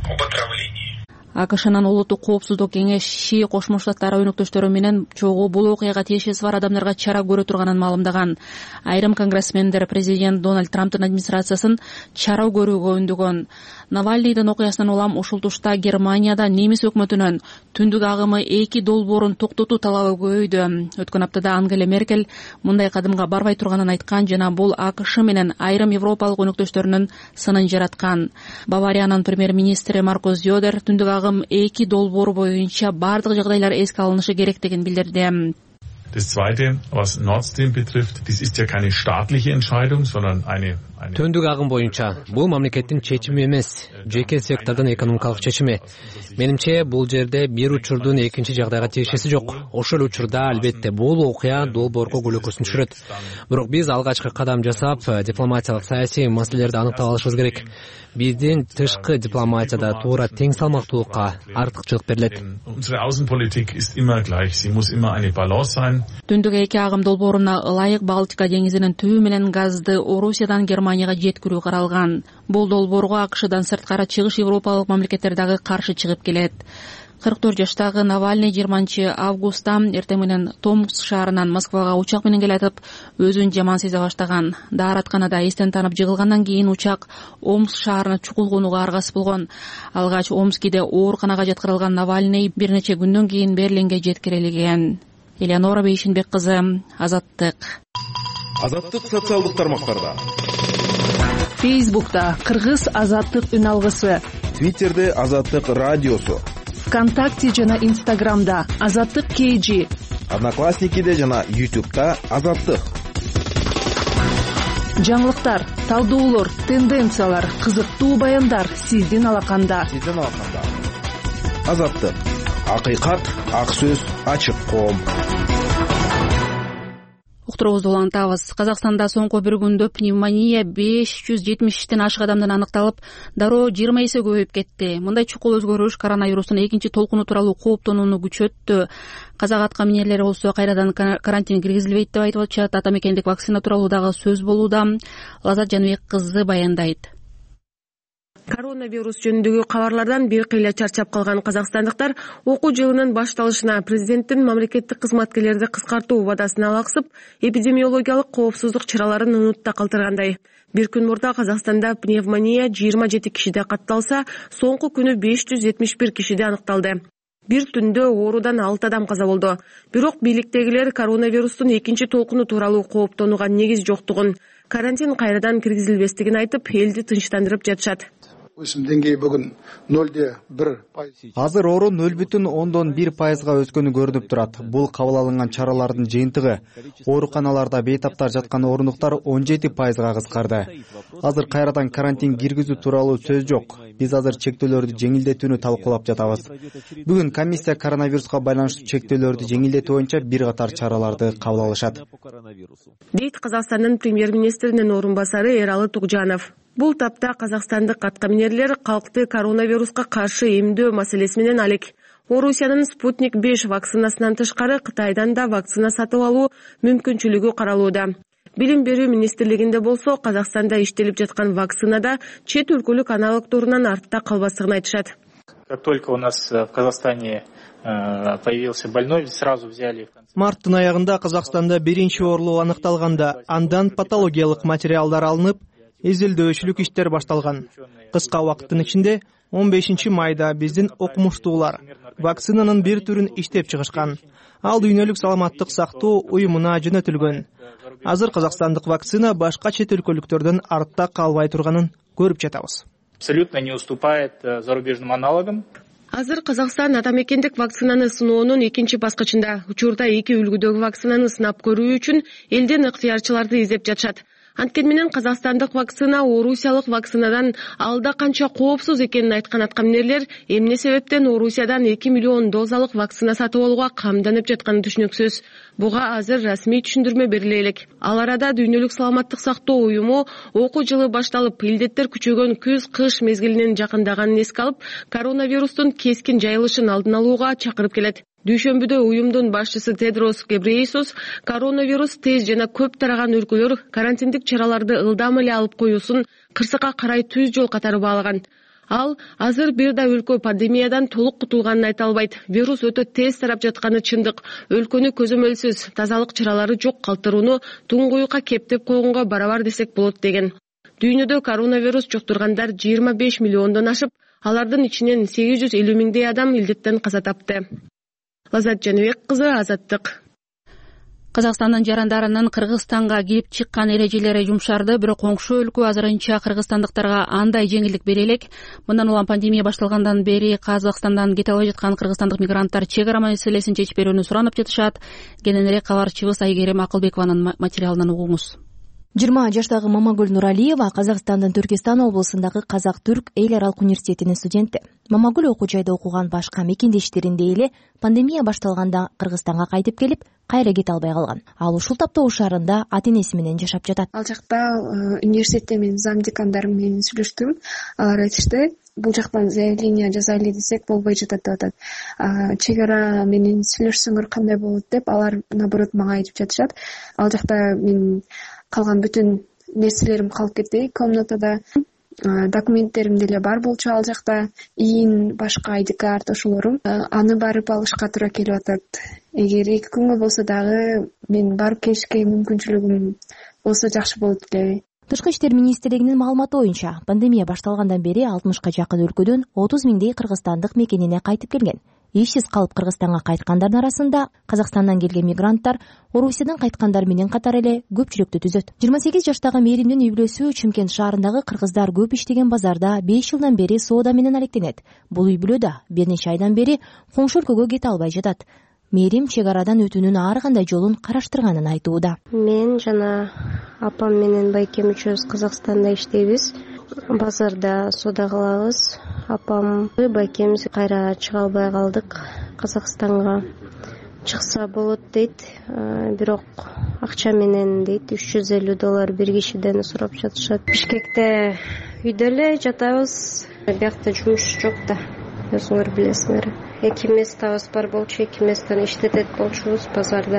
об отравлении. АКШнын улуттук коопсуздук кеңеши Кошмо Штаттар өнөктөштөрү менен чогуу бул окуяга тиешеси бар адамдарга чара көрө турганын маалымдаган. Айрым конгрессмендер президент Дональд Трамптын администрациясын чара көрүүгө үндөгөн. Навальныйдын окуясынан улам ушул тушта Германияда немис өкмөтүнөн түндүк агымы эки долбоорун токтотуу талабы көбөйдү. Өткөн аптада Ангела Меркель мындай кадымга барбай турганын айткан жана бул АКШ менен айрым европалык өнөктөштөрүнүн сынын жараткан. Бавариянын премьер-министри Маркус Зёдер түндүк агым эки долбоору боюнча бардык жагдайлар эске алынышы керектигин билдирди. Das Zweite, was Nord Stream betrifft, dies ist ja keine staatliche Entscheidung, sondern eine Төндүк агым боюнча бул мамлекеттин чечими эмес, жеке сектордун экономикалык чечими. Менимче бул жерде бир учурдун экинчи жагдайга тиешеси жок. Ошол учурда албетте бул окуя долбоорго көлөкөсүн түшүрөт. Бирок биз алгачкы кадам жасап, дипломатиялык саясий маселелерди аныктап алышыбыз керек. Биздин тышкы дипломатияда туура тең салмактуулукка артыкчылык берилет. Unsere Außenpolitik ist immer gleich, sie muss immer eine Balance sein. Түндүк эки агым долбооруна ылайык Балтика деңизинин түбү менен газды Орусиядан Германияга жеткирүү каралган. Бул долбоорго АКШдан сырткары чыгыш европалык мамлекеттер дагы каршы чыгып келет. кырк төрт жаштагы Навальный жыйырманчы августта эртең менен Томск шаарынан Москвага учак менен келатып, өзүн жаман сезе баштаган. Дааратканада эстен танып жыгылгандан кийин учак Омск шаарына чукулгонууга аргасыз болгон. Алгач Омскиде ооруканага жаткырылган Навальный бир нече күндөн кийин Берлинге жеткирилген. Элеонора Бейшинбек кызы, Азаттык. Азаттык социалдык тармактарда. Фейсбукта Кыргыз Азаттык үн алгысы. Твиттерде Азаттык радиосу. ВКонтакте жана Инстаграмда Азаттык кей джи. Одноклассникиде жана Ютубта Азаттык. Жаңылыктар, талдоолор, тенденциялар, кызыктуу баяндар сиздин алаканда. Сиздин алаканда. Азаттык. Акыйкат, ак сөз, ачык коом. Уктуруубузду улантабыз. Казакстанда соңку бир күндө пневмония беш жүз жетимиштен ашык адамдан аныкталып, дароо жыйырма эсе көбөйүп кетти. Мындай чукул өзгөрүш коронавирустун экинчи толкуну тууралуу кооптонууну күчөттү. Казак атка минерлери болсо кайрадан карантин киргизилбейт деп айтып атышат. Ата мекендик вакцина тууралуу дагы сөз болууда. Лазат Жаныбек кызы баяндайт. Коронавирус жөнүндөгү кабарлардан бир кыйла чарчап калган казакстандыктар окуу жылынын башталышына президенттин мамлекеттик кызматкерлерди кыскартуу убадысын алаксып, эпидемиологиялык коопсуздук чараларын унутта калтыргандай. Бир күн мурда Казакстанда пневмония жыйырма жети кишиде катталса, соңку күнү беш жүз жетимиш бир кишиде аныкталды. Бир түндө оорудан алты адам каза болду. Бирок бийликтегилер коронавирустун экинчи толкуну тууралуу кооптонууга негиз жоктугун, карантин кайрадан киргизилбестигин айтып, элди тынчтандырып жатышат. Өсүм деңгээи бүгүн нөлдө бир пайыз. Азыр оору нөл бүтүн ондон бир пайызга өскөнү көрүнүп турат. Бул кабыл алынган чаралардын жыйынтыгы. Ооруканаларда бейтаптар жаткан орунуктар он жети пайызга кыскарды. Азыр кайрадан карантин киргизүү тууралуу сөз жок. Биз азыр чектөөлөрдү жеңилдетүүнү талкуулап жатабыз. Бүгүн комиссия коронавируска байланыштуу чектөөлөрдү жеңилдетүү боюнча бир катар чараларды кабыл алышат. Дейт Казакстандын премьер-министринин орун басары Эралы Тугжанов. Бул тапта казакстандык аткаминерлер калкты коронавируска каршы эмдөө маселеси менен алек. Орусиянын Спутник беш вакцинасынан тышкары Кытайдан да вакцина сатып алуу мүмкүнчүлүгү каралууда. Билим берүү министрлигинде болсо Казакстанда иштелип жаткан вакцинада чет өлкөлүк аналогторунан артта калбастыгын айтышат. Как только у нас в Казахстане появился больной, сразу взяли. Марттын аягында Казакстанда биринчи оорулуу аныкталганда, андан патологиялык материалдар алынып, изилдөөчүлүк иштер башталган. Кыска убакыттын ичинде он бешинчи майда биздин окумуштуулар вакцинанын бир түрүн иштеп чыгышкан. Ал дүйнөлүк саламаттык сактоо уюмуна жөнөтүлгөн. Азыр казакстандык вакцина башка чет өлкөлүктөрдөн артта калбай турганын көрүп жатабыз. Абсолютно не уступает зарубежным аналогам. Азыр Казакстан ата мекендик вакцинаны сыноонун экинчи баскычында. Учурда эки үлгүдөгү вакцинаны сынап көрүү үчүн элден ыктыярчыларды издеп жатышат. Анткени менен казакстандык вакцина орусиялык вакцинадан алда канча коопсуз экенин айткан аткаминерлер эмне себептен Орусиядан эки миллион дозалык вакцина сатып алууга камданып жатканы түшүнүксүз. Буга азыр расмий түшүндүрмө бериле элек. Ал арада дүйнөлүк саламаттык сактоо уюму окуу жылы башталып, илдеттер күчөгөн күз-кыш мезгилинин жакындаганын эске алып, коронавирустун кескин жайылышын алдын алууга чакырып келет. Дүйшөмбүдө уюмдун башчысы Тедрос Гебрейесус коронавирус тез жана көп тараган өлкөлөр карантиндик чараларды ылдам эле алып коюусун кырсыкка карай түз жол катары баалаган. Ал азыр бир да өлкө пандемиядан толук кутулганын айта албайт. Вирус өтө тез тарап жатканы чындык. Өлкөнү көзөмөлсүз тазалык чаралары жок калтырууну туңгуюкка кептеп койгонго барабар десек болот деген. Дүйнөдө коронавирус жуктургандар жыйырма беш миллиондон ашып, алардын ичинен сегиз жүз элүү миңдей адам илдеттен каза тапты. Лазат Жаныбек кызы, Азаттык. Казакстандын жарандарынын Кыргызстанга кирип чыккан эрежелери жумшарды, бирок коңшу өлкө азырынча кыргызстандыктарга андай жеңилдик бере элек. Мындан улам пандемия башталгандан бери Казакстандан кете албай жаткан кыргызстандык мигранттар чек ара маселесин чечип берүүнү суранып жатышат. Кененирээк кабарчыбыз Айгерим Акылбекованын материалынан угуңуз. жыйырма жаштагы Мамагүл Нуралиева Казакстандын Түркистан облусундагы Казак-Түрк эл аралык университетинин студенти. Мамагүл окуу жайда окуган башка мекендештериндей эле пандемия башталганда Кыргызстанга кайтып келип, кайра кете албай калган. Ал ушул Топтогуш шаарында ата-энеси менен жашап жатат. Ал жакта университетте мен зам декандарым менен сүйлөштүм. Алар айтышты, бул жактан заявление жазайлы десек болбой жатат деп атат. Чек ара менен сүйлөшсөңөр кандай болот деп алар наоборот мага айтып жатышат. Ал жакта мен калган бүтүн нерселерим калып кетти комнатада. Документтерим деле бар болчу ал жакта. Иин, башка ай ди карт ошолорум. Аны барып алышка туура келип атат. Эгер эки күнгө болсо дагы мен барып келишке мүмкүнчүлүгүм болсо жакшы болот эле. Тышкы иштер министрлигинин маалыматы боюнча, пандемия башталгандан бери алтымышка жакын өлкөдөн отуз миңдей кыргызстандык мекенине кайтып келген. Ишсиз калып Кыргызстанга кайткандардын арасында Казакстандан келген мигранттар Орусиядан кайткандар менен катар эле көпчүлүктү түзөт. жыйырма сегиз жаштагы Мээримдин үй бүлөсү Чымкент шаарындагы кыргыздар көп иштеген базарда беш жылдан бери соода менен алектенет. Бул үй бүлө да бир нече айдан бери коңшу өлкөгө кете албай жатат. Мээрим чек арадан өтүүнүн ар кандай жолун караштырганын айтууда. Мен жана апам менен байкем үчөөбүз Казакстанда иштейбиз. Базарда соода кылабыз. Апам, байкемиз кайра чыга албай калдык. Казакстанга чыкса болот дейт. Бирок акча менен дейт үч жүз элүү доллар бир кишиден сурап жатышат. Бишкекте үйдө эле жатабыз. Биякта жумуш жок да. Өзүңөр билесиңер. Эки местабыз бар болчу, эки месттен иштетет болчубуз базарда.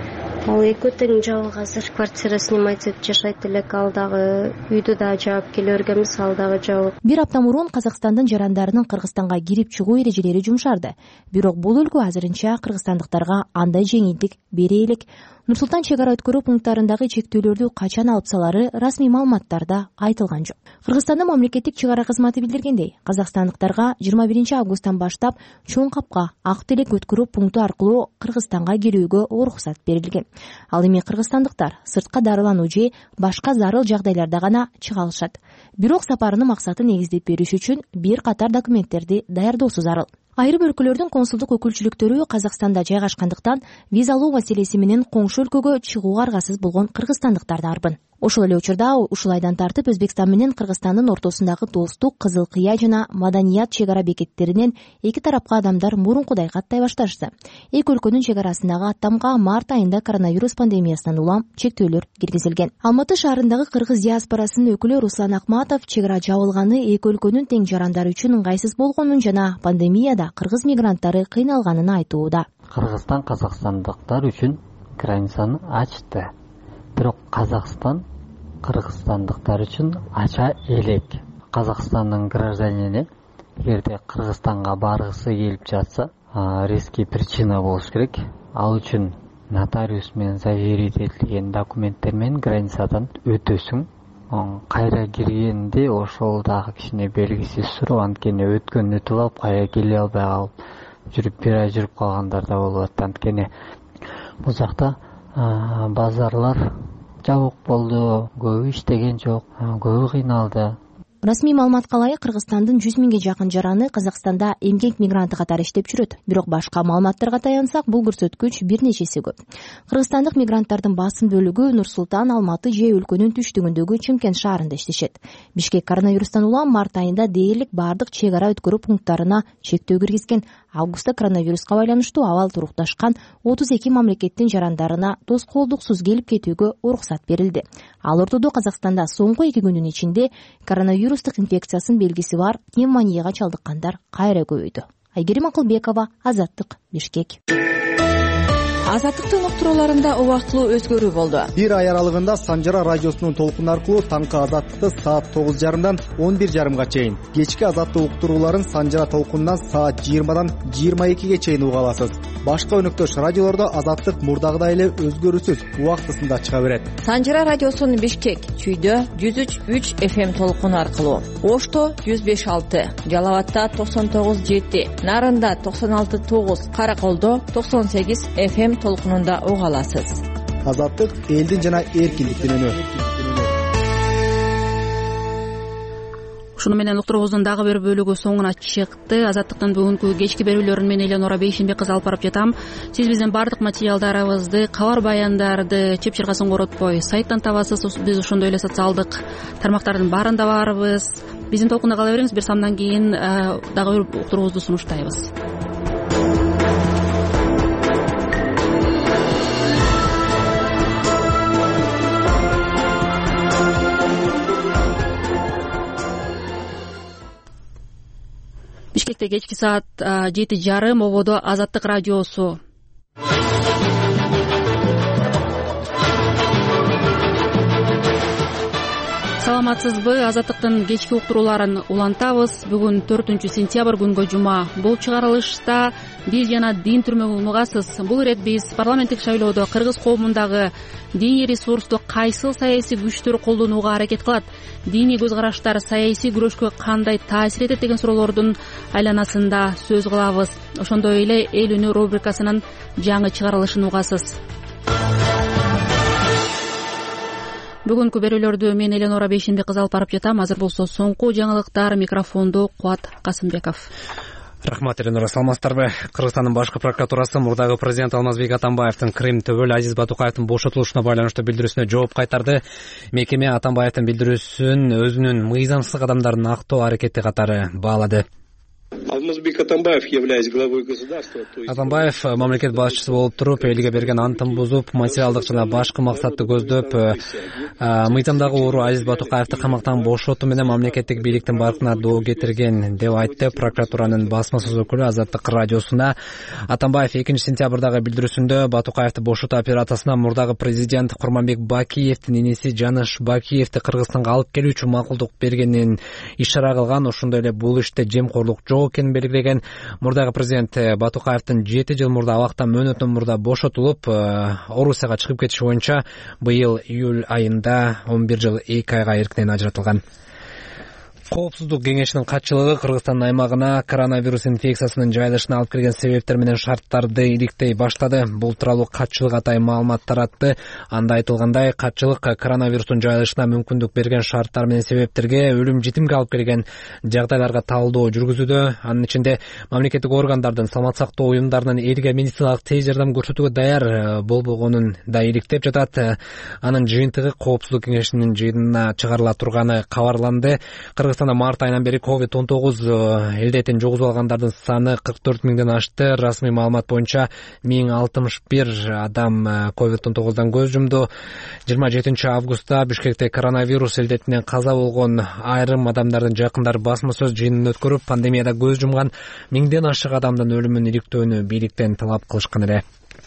Ал эки тең жабык азыр квартира снимать этип жашайт элек, ал дагы үйдү да жаап келе бергенбиз, ал дагы жабык. Бир апта мурун Казакстандын жарандарынын Кыргызстанга кирип чыгуу эрежелери жумшарды. Бирок бул өлкө азырынча кыргызстандыктарга андай жеңилдик бере элек. Нур-Султан чек ара өткөрүү пункттарындагы чектөөлөрдү качан алып салары расмий маалыматтарда айтылган жок. Кыргызстандын мамлекеттик чек ара кызматы билдиргендей, казакстандыктарга жыйырма биринчи августтан баштап Чоң Капка Ак Телек өткөрүү пункту аркылуу Кыргызстанга кирүүгө уруксат берилген. Ал эми кыргызстандыктар сыртка дарылануу же башка зарыл жагдайларда гана чыга алышат. Бирок сапарынын максаты негиздеп бериш үчүн бир катар документтерди даярдоосу зарыл. Айрым өлкөлөрдүн консулдук өкүлчүлүктөрү Казакстанда жайгашкандыктан виза алуу маселеси менен коңшу өлкөгө чыгууга аргасыз болгон кыргызстандыктар да арбын. Ошол эле учурда ушул айдан тартып Өзбекстан менен Кыргызстандын ортосундагы достук, Кызыл Кыя жана Маданият чек ара бекеттеринен эки тарапка адамдар мурункудай каттай башташты. Эки өлкөнүн чек арасындагы аттамга март айында коронавирус пандемиясынан улам чектөөлөр киргизилген. Алматы шаарындагы кыргыз диаспорасынын өкүлү Руслан Акматов чек ара жабылганы эки өлкөнүн тең жарандары үчүн ыңгайсыз болгонун жана пандемияда кыргыз мигранттары кыйналганын айтууда. Кыргызстан казакстандыктар үчүн границаны ачты. Бирок Казакстан кыргызстандыктар үчүн ача элек. Казакстандын гражданине эгерде Кыргызстанга баргысы келип жатса, резкий причина болуш керек. Ал үчүн нотариус менен заверить этилген документтер менен границадан өтөсүң. Кайра киргенде ошол дагы кичине белгисиз суроо, анткени өткөн өтүп алып кайра келе албай калып жүрүп бир ай жүрүп калгандар да болуп атат. Анткени бул жакта базарлар жабык болду, көбү иштеген жок, көбү кыйналды. Расмий маалыматка ылайык Кыргызстандын жүз миңге жакын жараны Казакстанда эмгек мигранты катары иштеп жүрөт. Бирок башка маалыматтарга таянсак, бул көрсөткүч бир нечеси көп. Кыргызстандык мигранттардын басым бөлүгү Нур-Султан, Алматы же өлкөнүн түштүгүндөгү Чымкент шаарында иштешет. Бишкек коронавирустан улам март айында дээрлик бардык чек ара өткөрүү пункттарына чектөө киргизген. Августта коронавируска байланыштуу абал турукташкан отуз эки мамлекеттин жарандарына тоскоолдуксуз келип кетүүгө уруксат берилди. Ал ортодо Казакстанда соңку эки күндүн ичинде коронавирустук инфекциясынын белгиси бар пневмонияга чалдыккандар кайра көбөйдү. Айгерим Акылбекова, Азаттык, Бишкек. Азаттыктын уктурууларында убактылуу өзгөрүү болду. Бир ай аралыгында Санжара радиосунун толкуну аркылуу таңкы Азаттыкты саат тогуз жарымдан он бир жарымга чейин, кечки Азаттык уктурууларын Санжара толкунунан саат жыйырмадан жыйырма экиге чейин уга аласыз. Башка өнөктөш радиолордо Азаттык мурдагыдай эле өзгөрүүсүз убактысында чыга берет. Санжара радиосунун Бишкек, Чүйдө жүз үч үч эф эм толкуну аркылуу, Ошто жүз беш алты, Жалал абадта токсон тогуз жети, Нарында токсон алты тогуз, Караколдо токсон сегиз эф эм толкунунда уга аласыз. Азаттык элдин жана эркиндиктин үнү. Ушуну менен уктуруубуздун дагы бир бөлүгү соңуна чыкты. Азаттыктын бүгүнкү кечки берүүлөрүн мен Эленора Бейшенбек кызы алып барып жатам. Сиз биздин баардык материалдарыбызды, кабар баяндарды чеп чыргасын коротпой сайттан табасыз. Биз ошондой эле социалдык тармактардын баарында барбыз. Биздин толкунда кала бериңиз. Бир самдан кийин дагы бир уктуруубузду сунуштайбыз. Бишкекте кечки саат жети жарым, ободо Азаттык радиосу. Саламатсызбы? Азаттыктын кечки уктурууларын улантабыз. Бүгүн төртүнчү сентябрь күнгө жума. Бул чыгарылышта биз жана дин түрмөгүн угасыз. Бул ирет биз парламенттик шайлоодо кыргыз коомундагы диний ресурсту кайсыл саясий күчтөр колдонууга аракет кылат, диний көз караштар саясий күрөшкө кандай таасир этет деген суроолордун айланасында сөз кылабыз. Ошондой эле эл үнү рубрикасынын жаңы чыгарылышын угасыз. Бүгүнкү берүүлөрдү мен Эленора Бейшенбек кызы алып барып жатам. Азыр болсо соңку жаңылыктар, микрофонду Кубат Касымбеков. Рахмат, Эленора. Саламатсыздарбы? Кыргызстандын башкы прокуратурасы мурдагы президент Алмазбек Атамбаевдин Крым төбөл Азиз Батукаевдин бошотулушуна байланыштуу билдирүүсүнө жооп кайтарды. Мекеме Атамбаевдин билдирүүсүн өзүнүн мыйзамсыз кадамдарын актоо аракети катары баалады. Алмазбек Атамбаев, являясь главой государства, Атамбаев мамлекет башчысы болуп туруп, элге берген антын бузуп, материалдык жана башкы максатты көздөп, мыйзамдагы ууру Азиз Батукаевди камактан бошотуу менен мамлекеттик бийликтин баркына доо кетирген деп айтты прокуратуранын басмасөз өкүлү Азаттык радиосуна. Атамбаев экинчи сентябрдагы билдирүүсүндө Батукаевди бошотуу операциясына мурдагы президент Курманбек Бакиевдин иниси Жаныш Бакиевди Кыргызстанга алып келүү үчүн макулдук бергенин ишара кылган. Ошондой эле бул иште жемкорлук жок экенин белгилеген. Мурдагы президент Батукаевдин жети жыл мурда абакта мөөнөтүн мурда бошотулуп, Орусияга чыгып кетиши боюнча быйыл июль айында он бир жыл эки айга эркинен ажыратылган. Коопсуздук кеңешинин катчылыгы Кыргызстандын аймагына коронавирус инфекциясынын жайылышына алып келген себептер менен шарттарды иликтей баштады. Бул тууралуу катчылык атайын маалымат таратты. Анда айтылгандай, катчылык коронавирустун жайылышына мүмкүндүк берген шарттар менен себептерге өлүм житимге алып келген жагдайларга талдоо жүргүзүүдө. Анын ичинде мамлекеттик органдардын, саламат сактоо уюмдарынын элге медициналык тез жардам көрсөтүүгө даяр болбогонун да иликтеп жатат. Анын жыйынтыгы Коопсуздук кеңешинин жыйынына чыгарыла турганы кабарланды. Кыргызстанда март айынан бери ковид он тогуз илдетин жугузуп алгандардын саны кырк төрт миңден ашты. Расмий маалымат боюнча миң алтымыш бир адам ковид он тогуздан көз жумду. жыйырма жетинчи августта Бишкекте коронавирус илдетинен каза болгон айрым адамдардын жакындары басма сөз жыйынын өткөрүп, пандемияда көз жумган миңден ашык адамдын өлүмүн иликтөөнү бийликтен талап кылышкан эле.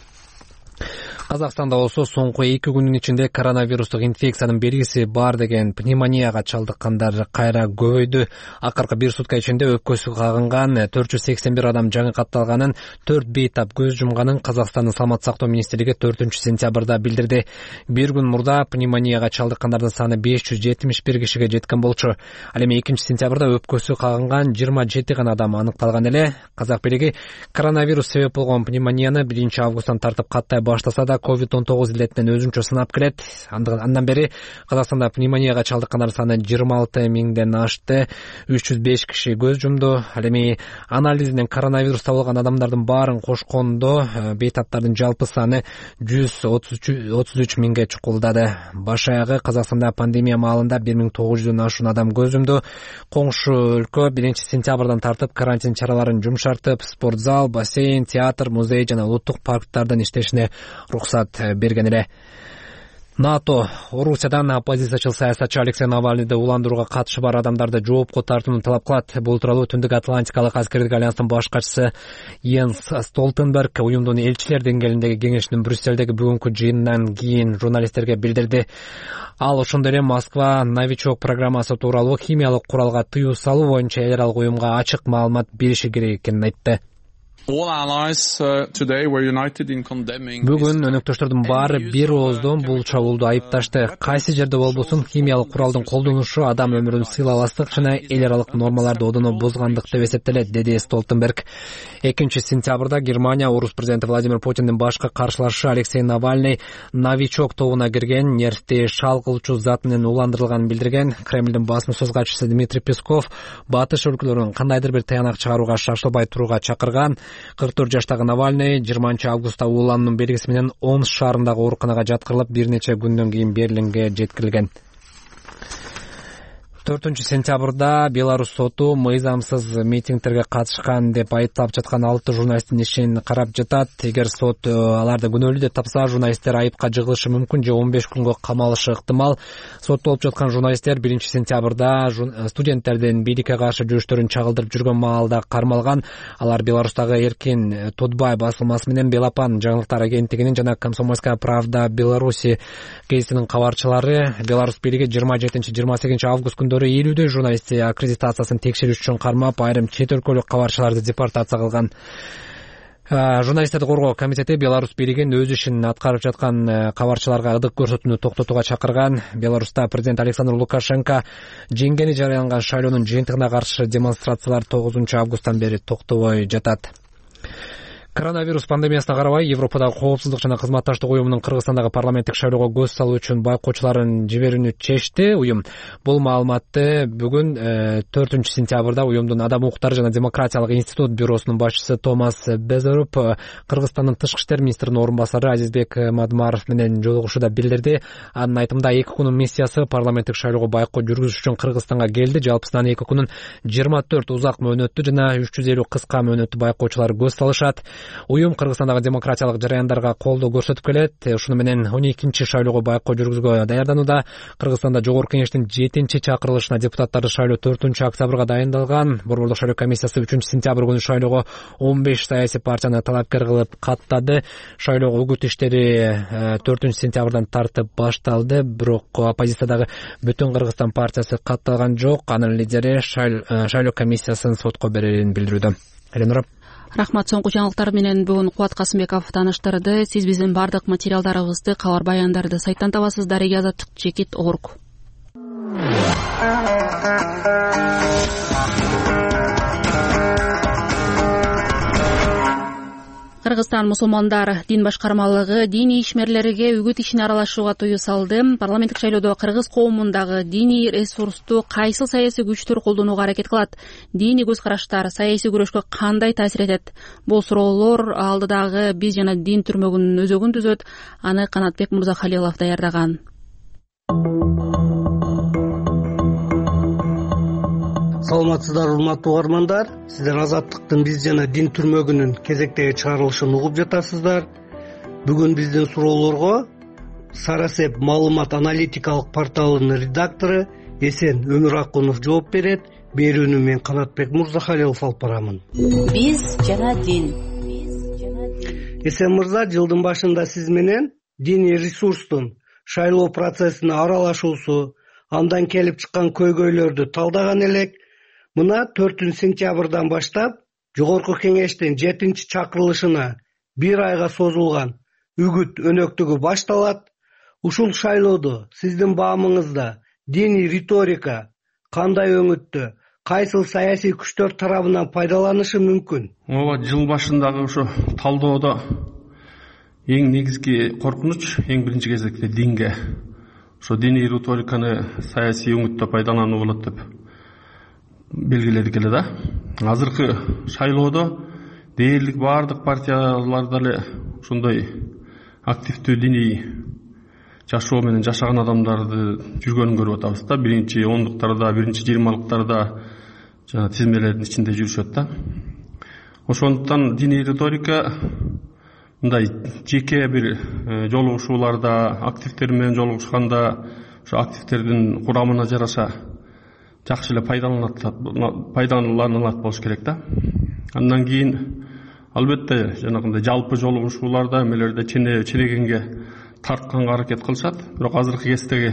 Казакстанда болсо соңку эки күнүн ичинде коронавирустук инфекциянын белгиси бар деген пневмонияга чалдыккандар кайра көбөйдү. Акыркы бир сутка ичинде өпкөсү кагынган төрт жүз сексен бир адам жаңы катталганын, төрт бейтап көз жумганын Казакстандын саламат сактоо министрлиги төртүнчү сентябрда билдирди. Бир күн мурда пневмонияга чалдыккандардын саны беш жүз жетимиш бир кишиге жеткен болчу. Ал эми экинчи сентябрда өпкөсү кагынган жыйырма жети гана адам аныкталган эле. Казак бийлиги коронавирус себеп болгон пневмонияны биринчи августтан тартып каттай баштаса да ковид он тогуз илдетинен өзүнчө сынап келет. Андан бери Казакстанда пневмонияга чалдыккандар саны жыйырма алты миңден ашты. үч жүз беш киши көз жумду. Ал эми анализинен коронавирус табылган адамдардын баарын кошкондо бейтаптардын жалпы саны жүз отуз үч миңге чукулдады. Баш аягы Казакстанда пандемия маалында бир миң тогуз жүздөн ашуун адам көз жумду. Коңшу өлкө биринчи сентябрдан тартып карантин чараларын жумшартып, спортзал, бассейн, театр, музей жана улуттук парктардын иштешине уруксат берген эле. НАТО Орусиядан оппозициячыл саясатчы Алексей Навальныйды уландырууга катышы бар адамдарды жоопко тартууну талап кылат. Бул тууралуу Түндүк Атлантикалык аскердик альянстын баш катчысы Йенс Столтенберг уюмдун элчилер деңгээлиндеги кеңешинин Брюссельдеги бүгүнкү жыйынынан кийин журналисттерге билдирди. Ал ошондой эле Москва новичок программасы тууралуу химиялык куралга тыюу салуу боюнча эл аралык уюмга ачык маалымат бериши керек экенин айтты. Бүгүн өнөктөштөрдүн баары бир ооздон бул чабуулду айыпташты. Кайсы жерде болбосун химиялык куралдын колдонушу адам өмүрүн сыйлабастык жана эл аралык нормаларды одоно бузгандык деп эсептелет, деди Столтенберг. экинчи сентябрда Германия орус президенти Владимир Путиндин башкы каршылашы Алексей Навальный новичок тобуна кирген нервти шалгылчу зат менен уландырылганын билдирген. Кремлдин басма сөз катчысы Дмитрий Песков батыш өлкөлөрүн кандайдыр бир таянак чыгарууга шашылбай турууга чакырган. кырк төрт жаштагы Навальный жыйырманчы августта уулануунун белгиси менен Омск шаарындагы ооруканага жаткырылып, бир нече күндөн кийин Берлинге жеткирилген. төртүнчү сентябрда Беларусь соту мыйзамсыз митингтерге катышкан деп айыптап жаткан алты журналисттин ишин карап жатат. Эгер сот аларды күнөөлүү деп тапса, журналисттер айыпка жыгылышы мүмкүн же он беш күнгө камалышы ыктымал. Соттолуп жаткан журналисттер биринчи сентябрда студенттердин бийликке каршы жүрүштөрүн чагылдырып жүргөн маалда кармалган. Алар Беларустагы Эркин Тодбай басылмасы менен Белапан жаңылыктар агенттигинин жана Комсомольская правда Беларуси гезитинин кабарчылары. Беларусь бийлиги жыйырма жетинчи жыйырма сегизинчи август күндөрү элүүдөй журналисти аккредитациясын текшерүү үчүн кармап, айрым чет өлкөлүк кабарчыларды депортация кылган. Журналисттерди коргоо комитети Беларусь бийлигин өз ишин аткарып жаткан кабарчыларга ыдык көрсөтүүнү токтотууга чакырган. Беларуста президент Александр Лукашенко жеңгени жарыяланган шайлоонун жыйынтыгына каршы демонстрациялар тогузунчу августтан бери токтобой жатат. Коронавирус пандемиясына карабай, Европадагы коопсуздук жана кызматташтык уюмунун Кыргызстандагы парламенттик шайлоого көз салуу үчүн байкоочуларын жиберүүнү чечти. Уюм бул маалыматты бүгүн төртүнчү сентябрда уюмдун Адам укуктары жана демократиялык институт бюросунун башчысы Томас Безеруп Кыргызстандын тышкы иштер министринин орун басары Азизбек Мадмаров менен жолугушууда билдирди. Анын айтымында эки күнүн миссиясы парламенттик шайлоого байкоо жүргүзүш үчүн Кыргызстанга келди. Жалпысынан эки күнүн жыйырма төрт узак мөөнөттүү жана үч жүз элүү кыска мөөнөттүү байкоочулар көз салышат. Уюм Кыргызстандагы демократиялык жараяндарга колдоо көрсөтүп келет. Ушуну менен он экинчи шайлоого байкоо жүргүзүүгө даярданууда. Кыргызстанда жогорку кеңештин жетинчи чакырылышына депутаттарды шайлоо төртүнчү октябрга дайындалган. Борбордук шайлоо комиссиясы үчүнчү сентябрь күнү шайлоого он беш саясий партияны талапкер кылып каттады. Шайлоого үгүт иштери төртүнчү сентябрдан тартып башталды, бирок оппозициядагы Бүтүн Кыргызстан партиясы катталган жок. Анын лидери шайлоо комиссиясын сотко берерин билдирүүдө. Эленора. Рахмат. Соңку жаңылыктар менен бүгүн Кубат Касымбеков тааныштырды. Сиз биздин бардык материалдарыбызды, кабар баяндарды сайттан табасыз. Дареги Азаттык, Чекит, Орг. Кыргызстан мусулмандар дин башкармалыгы диний ишмерлерге үгүт ишине аралашууга тыюу салды. Парламенттик шайлоодо кыргыз коомундагы диний ресурсту кайсы саясий күчтөр колдонууга аракет кылат? Диний көз караштар саясий күрөшкө кандай таасир этет? Бул суроолор алдыдагы биз жана дин түрмөгүнүн өзөгүн түзөт. Аны Канатбек Мырзахалилов даярдаган. Саламатсыздар, урматтуу угармандар. Сиздер Азаттыктын биз жана дин түрмөгүнүн кезектеги чыгарылышын угуп жатасыздар. Бүгүн биздин суроолорго Сарасеп маалымат аналитикалык порталынын редактору Эсен Өмүракунов жооп берет. Берүүнү мен Канатбек Мырзахалилов алып барамын. Биз жана дин. Эсен мырза, жылдын башында сиз менен диний ресурстун шайлоо процессине аралашуусу, андан келип чыккан көйгөйлөрдү талдаган элек. Мына төртүнчү сентябрдан баштап жогорку кеңештин жетинчи чакырылышына бир айга созулган үгүт өнөктүгү башталат. Ушул шайлоодо сиздин баамыңызда диний риторика кандай өңүттө, кайсыл саясий күчтөр тарабынан пайдаланышы мүмкүн? Ооба, жыл башындагы ушу талдоодо эң негизги коркунуч эң биринчи кезекте динге, ошо диний риториканы саясий өңүттө пайдалануу болот деп белгиледик эле да. Азыркы шайлоодо дээрлик баардык партиялар деле ушундай активдүү диний жашоо менен жашаган адамдарды жүргөнүн көрүп атабыз да. Биринчи ондуктарда, биринчи жыйырмалыктарда жана тизмелердин ичинде жүрүшөт да. Ошондуктан диний риторика мындай жеке бир жолугушууларда, активдер менен жолугушканда ошо активдердин курамына жараша жакшы эле пайдаланылат болуш керек да. Андан кийин албетте жанагындай жалпы жолугушууларда эмелерде ченегенге тартканга аракет кылышат. Бирок азыркы кездеги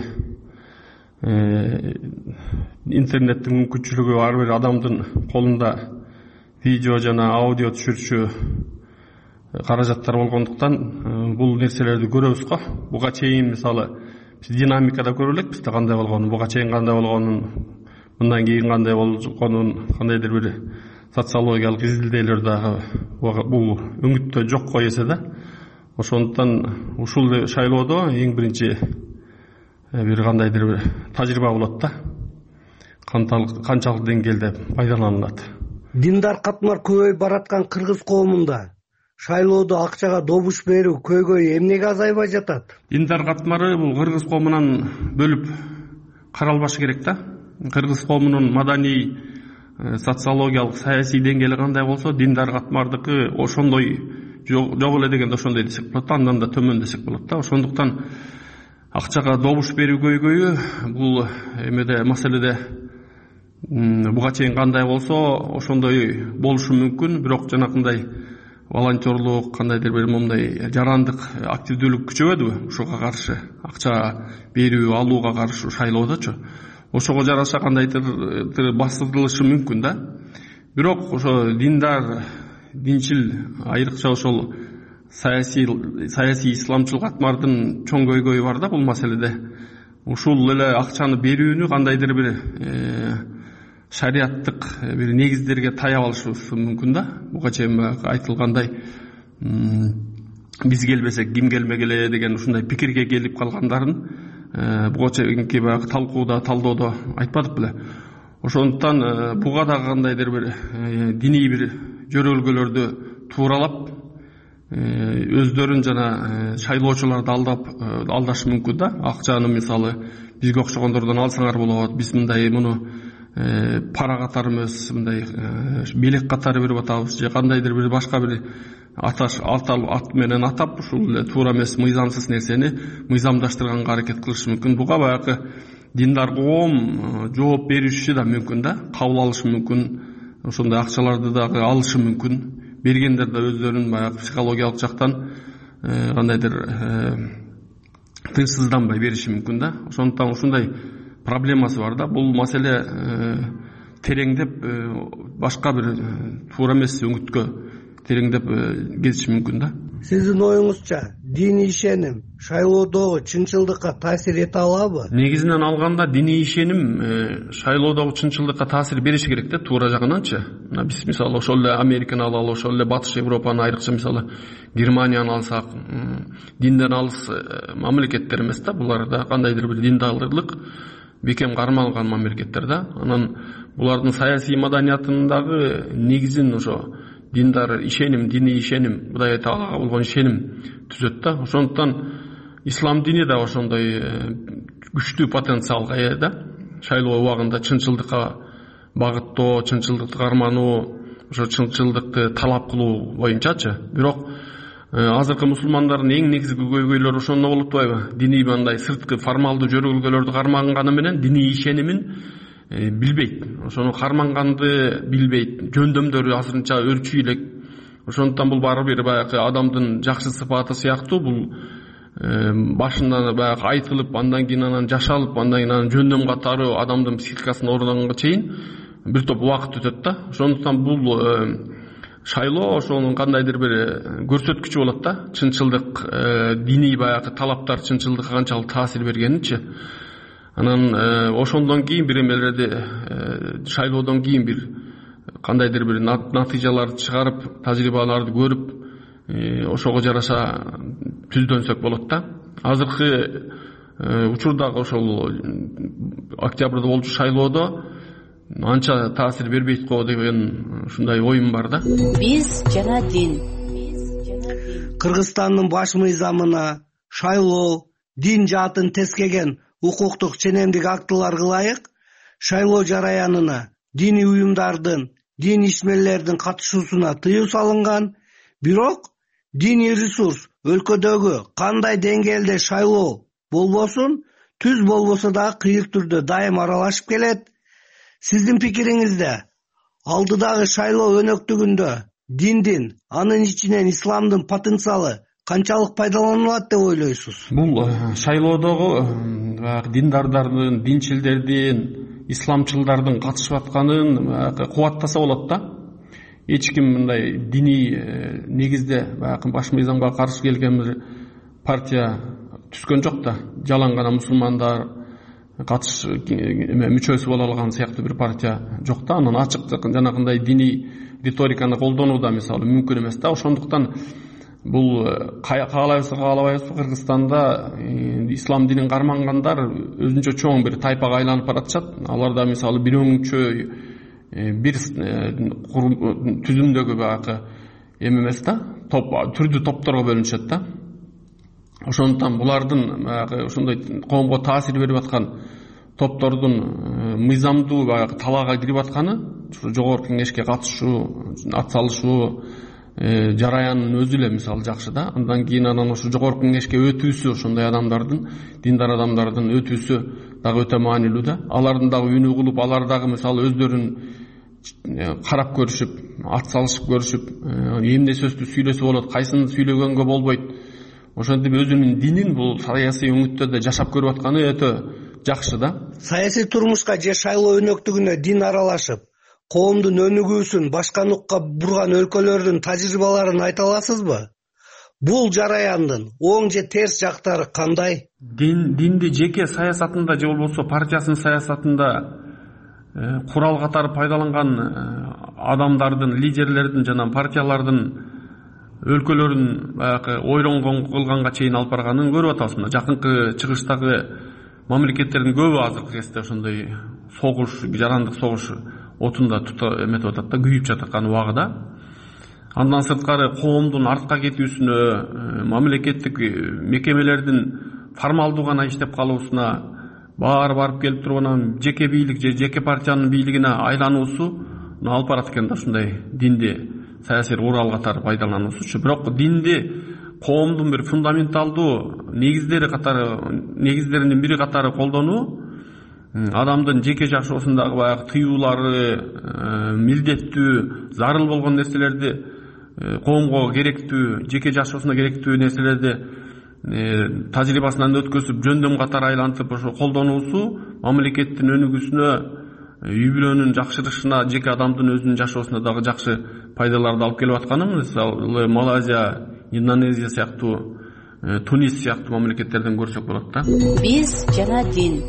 интернеттин мүмкүнчүлүгү ар бир адамдын колунда видео жана аудио түшүрчү каражаттар болгондуктан бул нерселерди көрөбүз го. Буга чейин мисалы биз динамикада көрө элекпиз да кандай болгонун, буга чейин кандай болгонун, мындан кийин кандай болгонун кандайдыр бир социологиялык изилдөөлөр дагы бул өңүттө жок го эсе да. Ошондуктан ушул шайлоодо эң биринчи бир кандайдыр бир тажрыйба болот да. Канчалык деңгээлде пайдаланылат. Диндар катмар көбөйүп бараткан кыргыз коомунда шайлоодо акчага добуш берүү көйгөйү эмнеге азайбай жатат? Диндар катмары бул кыргыз коомунан бөлүп каралбашы керек да. Кыргыз коомунун маданий, социологиялык, саясий деңгээли кандай болсо, диндар катмардыкы ошондой жок эле дегенде ошондой десек болот, андан да төмөн десек болот да. Ошондуктан акчага добуш берүү көйгөйү бул эмеде маселеде буга чейин кандай болсо ошондой болушу мүмкүн, бирок жанакындай волонтерлук, кандайдыр бир момундай жарандык активдүүлүк күчөбөдүбү ушуга каршы, акча берүү алууга каршы шайлоодочу. Ошого жараша кандайдыр басылышы мүмкүн да. Бирок ошо диндар, динчил, айрыкча ошол саясий саясий исламчыл катмардын чоң көйгөйү бар да бул маселеде. Ушул эле акчаны берүүнү кандайдыр бир шариаттык бир негиздерге таяп алышы мүмкүн да. Буга чейин айтылгандай биз келбесек ким келмегиле деген ушундай пикирге келип калгандарын буга чейинки баягы талкууда, талдоодо айтпадык беле. Ошондуктан буга дагы кандайдыр бир диний бир жөрөлгөлөрдү тууралап өздөрүн жана шайлоочуларды алдап алдашы мүмкүн да. Акчаны мисалы бизге окшогондордон алсаңар болот, биз мындай муну пара катары эмес, мындай белек катары берип атабыз же кандайдыр бир башка бир аташ ат менен атап ушул эле туура эмес мыйзамсыз нерсени мыйзамдаштырганга аракет кылышы мүмкүн. Буга баягы диндар коом жооп бериши да мүмкүн да, кабыл алышы мүмкүн, ошондой акчаларды дагы алышы мүмкүн. Бергендер да өздөрүн баягы психологиялык жактан кандайдыр тынчсызданбай бериши мүмкүн да. Ошондуктан ушундай проблемасы бар да. Бул маселе тереңдеп башка бир туура эмес өңүткө тереңдеп кетиши мүмкүн да. Сиздин оюңузча диний ишеним шайлоодогу чынчылдыкка таасир эте алабы? Негизинен алганда диний ишеним шайлоодогу чынчылдыкка таасир бериши керек да, туура жагынанчы. Биз мисалы ошол эле Американы алалы, ошол эле Батыш Европаны, айрыкча мисалы Германияны алсак, динден алыс мамлекеттер эмес да, булар да кандайдыр бир диндарлык бекем кармалган мамлекеттер да. Анан булардын саясий маданиятындагы негизин ошо диндар ишеним, диний ишеним, Кудай Таалага болгон ишеним түзөт да. Ошондуктан ислам дини да ошондой күчтүү потенциалга ээ да. Шайлоо убагында чынчылдыкка багыттоо, чынчылдыкты кармануу, ошо чынчылдыкты талап кылуу боюнчачы. Бирок азыркы мусулмандардын эң негизги көйгөйлөрү ошондо болуп атпайбы? Диний мындай сырткы формалдуу жөрөлгөлөрдү карманганы менен диний ишенимин билбейт. Ошону карманганды билбейт. Жөндөмдөрү азырынча өрчүй элек. Ошондуктан бул баары бир баягы адамдын жакшы сыпаты сыяктуу, бул башында баягы айтылып, андан кийин анан жашалып, андан кийин анан жөндөм катары адамдын психикасына орногонго чейин бир топ убакыт өтөт да. Ошондуктан бул шайлоо ошонун кандайдыр бир көрсөткүчү болот да. Чынчылдык, диний баягы талаптар чынчылдыкка канчалык таасир бергенинчи. Анан ошондон кийин бир эмелерди шайлоодон кийин бир кандайдыр бир натыйжаларды чыгарып, тажрыйбаларды көрүп, ошого жараша түздөнсөк болот да. Азыркы учурдагы ошол октябрда болчу шайлоодо анча таасир бербейт го деген ушундай оюм бар да. Биз жана дин. Кыргызстандын баш мыйзамына шайлоо дин жаатын тескеген укуктук ченемдик актыларга ылайык шайлоо жараянына диний уюмдардын, дин ишмерлердин катышуусуна тыюу салынган, бирок диний ресурс өлкөдөгү кандай деңгээлде шайлоо болбосун, түз болбосо дагы кыйык түрдө дайым аралашып келет. Сиздин пикириңизде алдыдагы шайлоо өнөктүгүндө диндин, анын ичинен исламдын потенциалы канчалык пайдаланылат деп ойлойсуз? Бул шайлоодогу диндардардын, динчилдердин, исламчылдардын катышып атканын кубаттаса болот да. Эч ким мындай диний негизде баягы баш мыйзамга каршы келген бир партия түскөн жок да. Жалаң гана мусулмандар катыш мүчөсү боло алган сыяктуу бир партия жок да. Анан ачык жанагындай диний риториканы колдонуу да мисалы мүмкүн эмес да. Ошондуктан бул каалайбызбы каалабайбызбы Кыргызстанда ислам динин кармангандар өзүнчө чоң бир тайпага айланып баратышат. Алар да мисалы бир өңчө бир түзүмдөгү баягы эме эмес да, топ түрдүү топторго бөлүнүшөт да. Ошондуктан булардын баягы ошондой коомго таасир берип аткан топтордун мыйзамдуу баягы талаага кирип атканы жогорку кеңешке катышуу, ат салышуу жараянын өзү эле мисалы жакшы да. Андан кийин анан ошо жогорку кеңешке өтүүсү, ошондой адамдардын, диндар адамдардын өтүүсү дагы өтө маанилүү да. Алардын дагы үнү угулуп, алар дагы мисалы өздөрүн карап көрүшүп, ат салышып көрүшүп, эмне сөздү сүйлөсө болот, кайсын сүйлөгөнгө болбойт. Ошентип өзүнүн динин бул саясий өңүттөрдө жашап көрүп атканы өтө жакшы да. Саясий турмушка же шайлоо өнөктүгүнө дин аралашып, коомдун өнүгүүсүн башка нукка бурган өлкөлөрдүн тажрыйбаларын айта аласызбы? Бул жараяндын оң же терс жактары кандай? Дин динди жеке саясатында же болбосо партиясынын саясатында курал катары пайдаланган адамдардын, лидерлердин жана партиялардын өлкөлөрүн баягы ойлонгон кылганга чейин алып барганын көрүп атабыз. Мына жакынкы чыгыштагы мамлекеттердин көбү азыркы кезде ошондой согуш, жарандык согуш отунда эметип атат да, күйүп жаткан убагыда. Андан сырткары коомдун артка кетүүсүнө, мамлекеттик мекемелердин формалдуу гана иштеп калуусуна, баары барып келип туруп анан жеке бийлик же жеке партиянын бийлигине айлануусу алып барат экен да, ушундай динди саясий курал катары пайдалануусучу. Бирок динди коомдун бир фундаменталдуу негиздери катары, негиздеринин бири катары колдонуу, адамдын жеке жашоосундагы баягы тыюулары, милдеттүү, зарыл болгон нерселерди, коомго керектүү, жеке жашоосуна керектүү нерселерди тажрыйбасынан өткөзүп, жөндөм катары айлантып ошо колдонуусу мамлекеттин өнүгүүсүнө, үй бүлөнүн жакшырышына, жеке адамдын өзүнүн жашоосуна дагы жакшы пайдаларды алып келип атканын мисалы Малайзия, Индонезия сыяктуу, Тунис сыяктуу мамлекеттерден көрсөк болот да. Биз жана дин.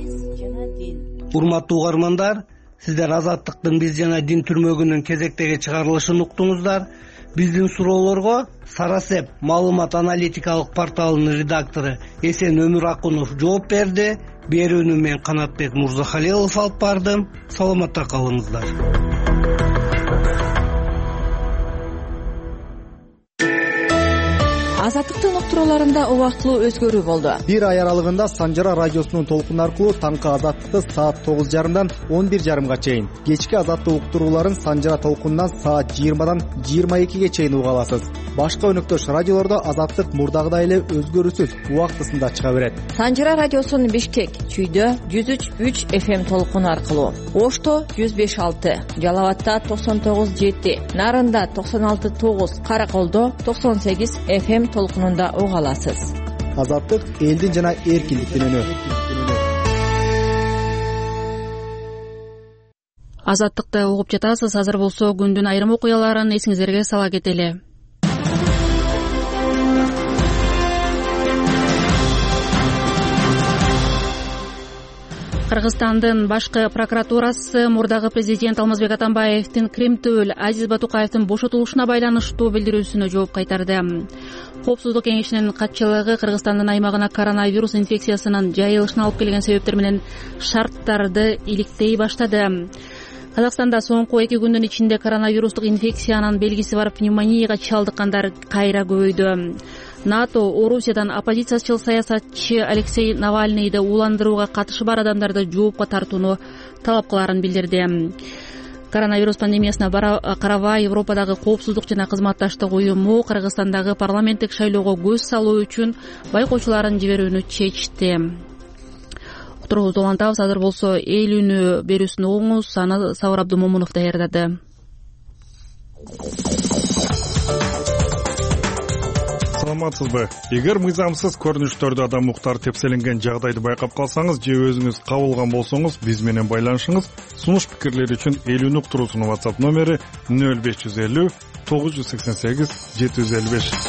Урматтуу угармандар, сиздер Азаттыктын Биз жана дин түрмөгүнүн кезектеги чыгарылышын уктуңуздар. Биздин суроолорго Сарасеп маалымат аналитикалык порталынын редактору Эсен Өмүракунов жооп берди. Берүүнү мен Канатбек Мурзахалилов алып бардым. Саламатта калыңыздар. Азаттыктын уктурууларында убактылуу өзгөрүү болду. Бир ай аралыгында Санжара радиосунун толкуну аркылуу таңкы Азаттыкты саат тогуз жарымдан он бир жарымга чейин, кечки Азаттык уктурууларын Санжара толкунунан саат жыйырмадан жыйырма экиге чейин уга аласыз. Башка өнөктөш радиолордо Азаттык мурдагыдай эле өзгөрүүсүз убактысында чыга берет. Санжара радиосунун Бишкек, Чүйдө жүз үч үч эф эм толкуну аркылуу, Ошто жүз беш алты, Жалалатта токсон тогуз жети, Нарында токсон алты тогуз, Караколдо токсон сегиз эф эм толкунунда уга аласыз. Азаттык элдин жана эркиндиктин үнү. Азаттыкты угуп жатасыз. Азыр болсо күндүн айрым окуяларын эсиңиздерге сала кетели. Кыргызстандын башкы прокуратурасы мурдагы президент Алмазбек Атамбаевдин Кремтөөл Азиз Батукаевдин бошотулушуна байланыштуу билдирүүсүнө жооп кайтарды. Коопсуздук кеңешинин катчылыгы Кыргызстандын аймагына коронавирус инфекциясынын жайылышына алып келген себептер менен шарттарды иликтей баштады. Казакстанда соңку эки күндүн ичинде коронавирустук инфекциянын белгиси бар пневмонияга чалдыккандар кайра көбөйдү. НАТО Орусиядан оппозициячыл саясатчы Алексей Навальныйды ууландырууга катышы бар адамдарды жоопко тартууну талап кыларын билдирди. коронавирус пандемиясына карабай Европадагы коопсуздук жана кызматташтык уюму Кыргызстандагы парламенттик шайлоого көз салуу үчүн байкоочуларын жиберүүнү чечти. Уктуруубузду улантабыз. Азыр болсо эл үнү берүүсүн угуңуз. Аны Сабыр Абдумомунов даярдады. Саламатсызбы? Эгер мыйзамсыз көрүнүштөрдү адам уктар тепселенген жагдайды байкап калсаңыз же өзүңүз кабылган болсоңуз, биз менен байланышыңыз. Сунуш пикирлер үчүн эл үнү уктуруусунун WhatsApp номери нөл беш жүз элүү тогуз жүз сексен сегиз жети жүз элүү беш.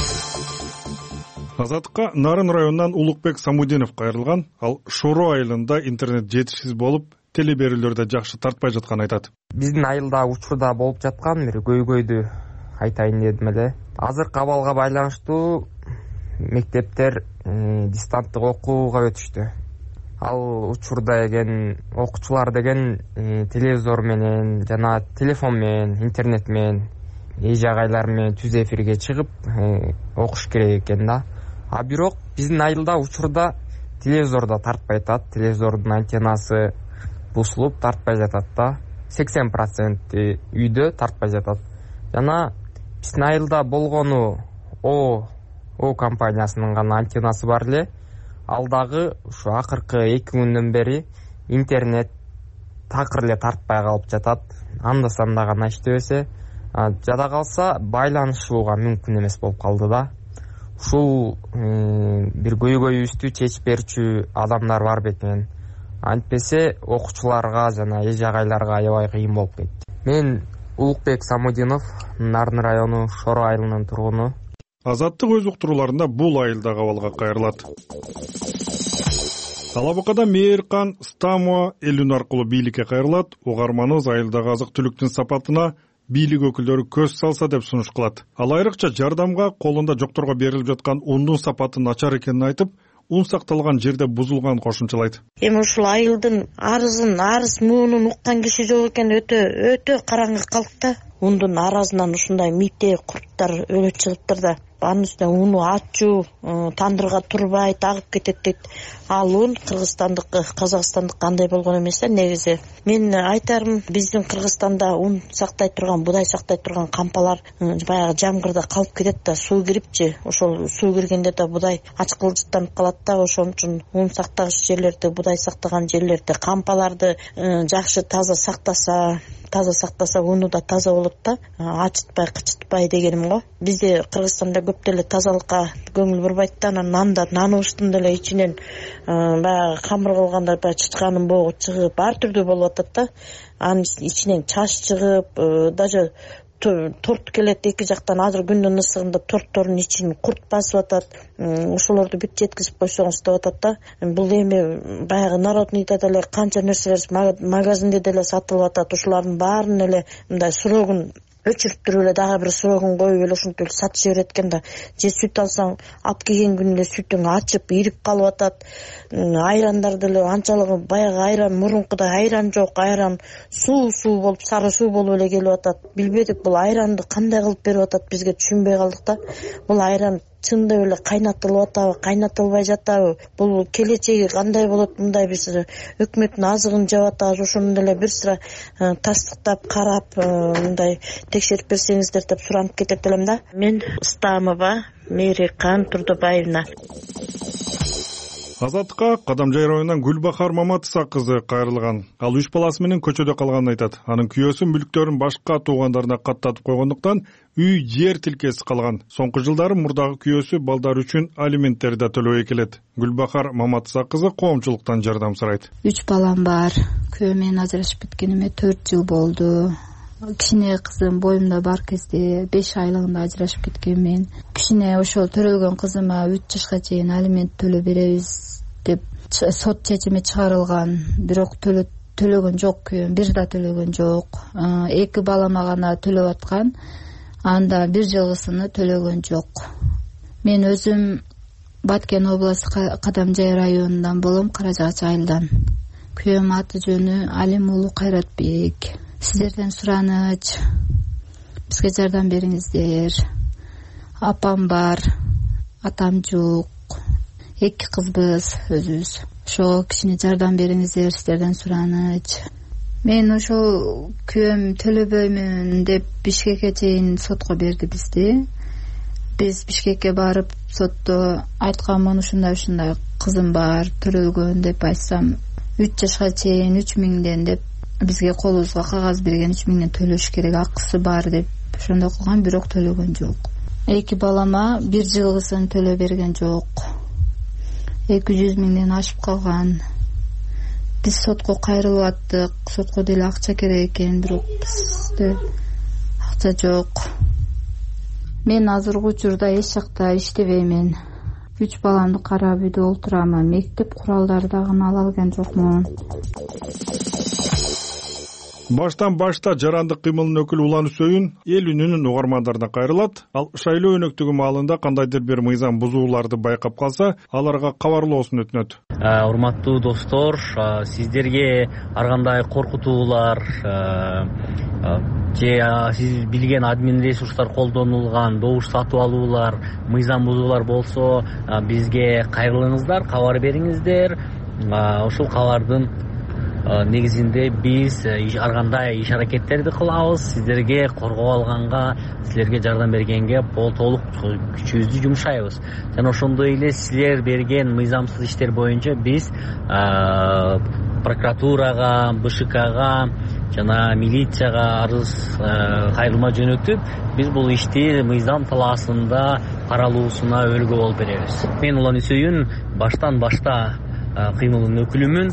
Азаттыкка Нарын районунан Улукбек Самудинов кайрылган. Ал Шоро айылында интернет жетишсиз болуп, теле берүүлөрдө жакшы тартпай жатканын айтат. Биздин айылда учурда болуп жаткан бир көйгөйдү айтайын дедим эле. Азыркы абалга байланыштуу мектептер дистанттык окууга өтүштү. Ал учурда деген окуучулар деген телевизор менен жана телефон менен, интернет менен, эже агайлар менен түз эфирге чыгып окуш керек экен да. А бирок биздин айылда учурда телевизордо тартпай атат, телевизордун антеннасы бузулуп тартпай жатат да. сексен процент үйдө тартпай жатат. Жана биздин айылда болгону О О компаниясынын гана антеннасы бар эле. Ал дагы ушу акыркы эки күндөн бери интернет такыр эле тартпай калып жатат. Анда санда гана иштебесе, жада калса байланышууга мүмкүн эмес болуп калды да. Ушул бир көйгөйүбүздү чечип берчү адамдар бар бекен. Антпесе окуучуларга жана эже агайларга аябай кыйын болуп кетти. Мен Улукбек Самудинов, Нарын району Шоро айылынын тургуну. Азаттык өз уктурууларында бул айылдагы абалга кайрылат. Алабукада Мээркан Стамо эл үн аркылуу бийликке кайрылат. Угарманыбыз айылдагы азык түлүктүн сапатына бийлик өкүлдөрү көз салса деп сунуш кылат. Ал айрыкча жардамга колунда жокторго берилип жаткан ундун сапаты начар экенин айтып, ун сакталган жерде бузулганын кошумчалайт. Эми ушул айылдын арызын, арыз муунун уккан киши жок экен, өтө өтө караңгы калдык да. Ундун аразынан ушундай мите курттар өлүп чыгыптыр да. Анын үстүнө уну ачуу, тандырга турбай тагып кетет дейт. Ал ун кыргызстандык, казакстандык кандай болгон эмес да негизи. Мен айтарым, биздин Кыргызстанда ун сактай турган, будай сактай турган кампалар баягы жамгырда калып кетет да, суу кирипчи. Ошол суу киргенде да будай ачкылжыттанып калат да. Ошон үчүн ун сактагыч жерлерди, будай сактаган жерлерди, кампаларды жакшы таза сактаса, таза сактаса уну да таза болот да, ачытпай, кычытпай дегеним го. Бизде Кыргызстанда көп деле тазалыкка көңүл бурбайт да, нанда наныбыздын деле ичинен баягы камыр кылганда баягы чычканын богу чыгып, ар түрдүү болуп атат да. Анын ичинен чач чыгып, даже торт келет эки жактан. Азыр күндүн ысыгында торттордун ичин курт басып атат. Ошолорду бүт жеткизип койсоңуз деп атат да. Бул эми баягы народныйда деле канча нерселер магазинде деле сатылып атат. Ушулардын баарын эле мындай срогун өчүрүп туруп эле дагы бир срогун коюп эле ушинтип сатыша берет экен да. Же сүт алсаң, алып келген күнү эле сүтүң ачып, ирип калып атат. Айрандар деле анчалык баягы айран, мурункудай айран жок, айран суу-суу болуп, сары суу болуп эле келип атат. Билбедик бул айранды кандай кылып берип атат, бизге түшүнбөй калдык да. Бул айран чындап эле кайнатылып атабы, кайнатылбай жатабы? Бул келечеги кандай болот? Мындай биз өкмөттүн азыгын жеп атабыз. Ошону деле бир сыра тастыктап, карап, мындай текшерип берсеңиздер деп суранып кетет элем да. Мен Стамова Мээркан Турдубаевна. Азаттыкка Кадамжай районунан Гүлбахар Маматыса кызы кайрылган. Ал үч баласы менен көчөдө калганын айтат. Анын күйөөсү мүлктөрүн башка туугандарына каттатып койгондуктан үй жер тилкеси калган. Соңку жылдары мурдагы күйөөсү балдар үчүн алименттерди да төлөбөй келет. Гүлбахар Маматыса кызы коомчулуктан жардам сурайт. Үч балам бар. Күйөөм менен ажырашып кеткениме төрт жыл болду. Кичине кызым боюмда бар кезде беш айлыгында ажырашып кеткенмин. Кичине ошол төрөлгөн кызыма үч жашка чейин алимент төлөп беребиз деп сот чечими чыгарылган. Бирок төлөгөн жок күйөөм, бир да төлөгөн жок. Эки балама гана төлөп аткан. Анда бир жылгысыны төлөгөн жок. Мен өзүм Баткен областы Кадамжай районундан болом, Каражагач айылдан. Күйөөм аты жөнү Алим уулу Кайратбек. Сиздерден сураныч, бизге жардам бериңиздер. Апам бар, атам жок. Эки кызбыз өзүбүз. Ошо кичине жардам бериңиздер, сиздерден сураныч. мен ошол күйөөм төлөбөймүн деп Бишкекке чейин сотко берди бизди. Биз Бишкекке барып сотто айтканмын, ушундай ушундай кызым бар, төлөлгөн деп айтсам, үч жашка чейин үч миңден деп бизге колубузга кагаз берген, үч миңден төлөш керек, акысы бар деп ошондой кылган, бирок төлөгөн жок. Эки балама бир жылгысын төлөп берген жок. эки жүз миңден ашып калган. Биз сотко кайрылып аттык, сотко деле акча керек экен, бирок бизде акча жок. Мен азыркы учурда эч жакта иштебеймин. Үч баламды карап үйдө олтурамын. Мектеп куралдары дагы ала алган жокмун. Баштан башта жарандык кыймылдын өкүлү Улан Үсөйүн эл үнүнүн угармандарына кайрылат. Ал шайлоо өнөктүгү маалында кандайдыр бир мыйзам бузууларды байкап калса, аларга кабарлоосун өтүнөт. Урматтуу достор, сиздерге ар кандай коркутуулар же сиз билген админ ресурстар колдонулган, добуш сатып алуулар, мыйзам бузуулар болсо, бизге кайрылыңыздар, кабар бериңиздер. Ушул кабардын негизинде биз ар кандай иш аракеттерди кылабыз. Сиздерге коргоо алганга, силерге жардам бергенге толук күчүбүздү жумшайбыз. Жана ошондой эле силер берген мыйзамсыз иштер боюнча биз прокуратурага, БШКга жана милицияга арыз кайрылма жөнөтүп, биз бул ишти мыйзам талаасында каралуусуна өлгө болуп беребиз. Мен Улан Үсөйүн, баштан башта кыймылдын өкүлүмүн.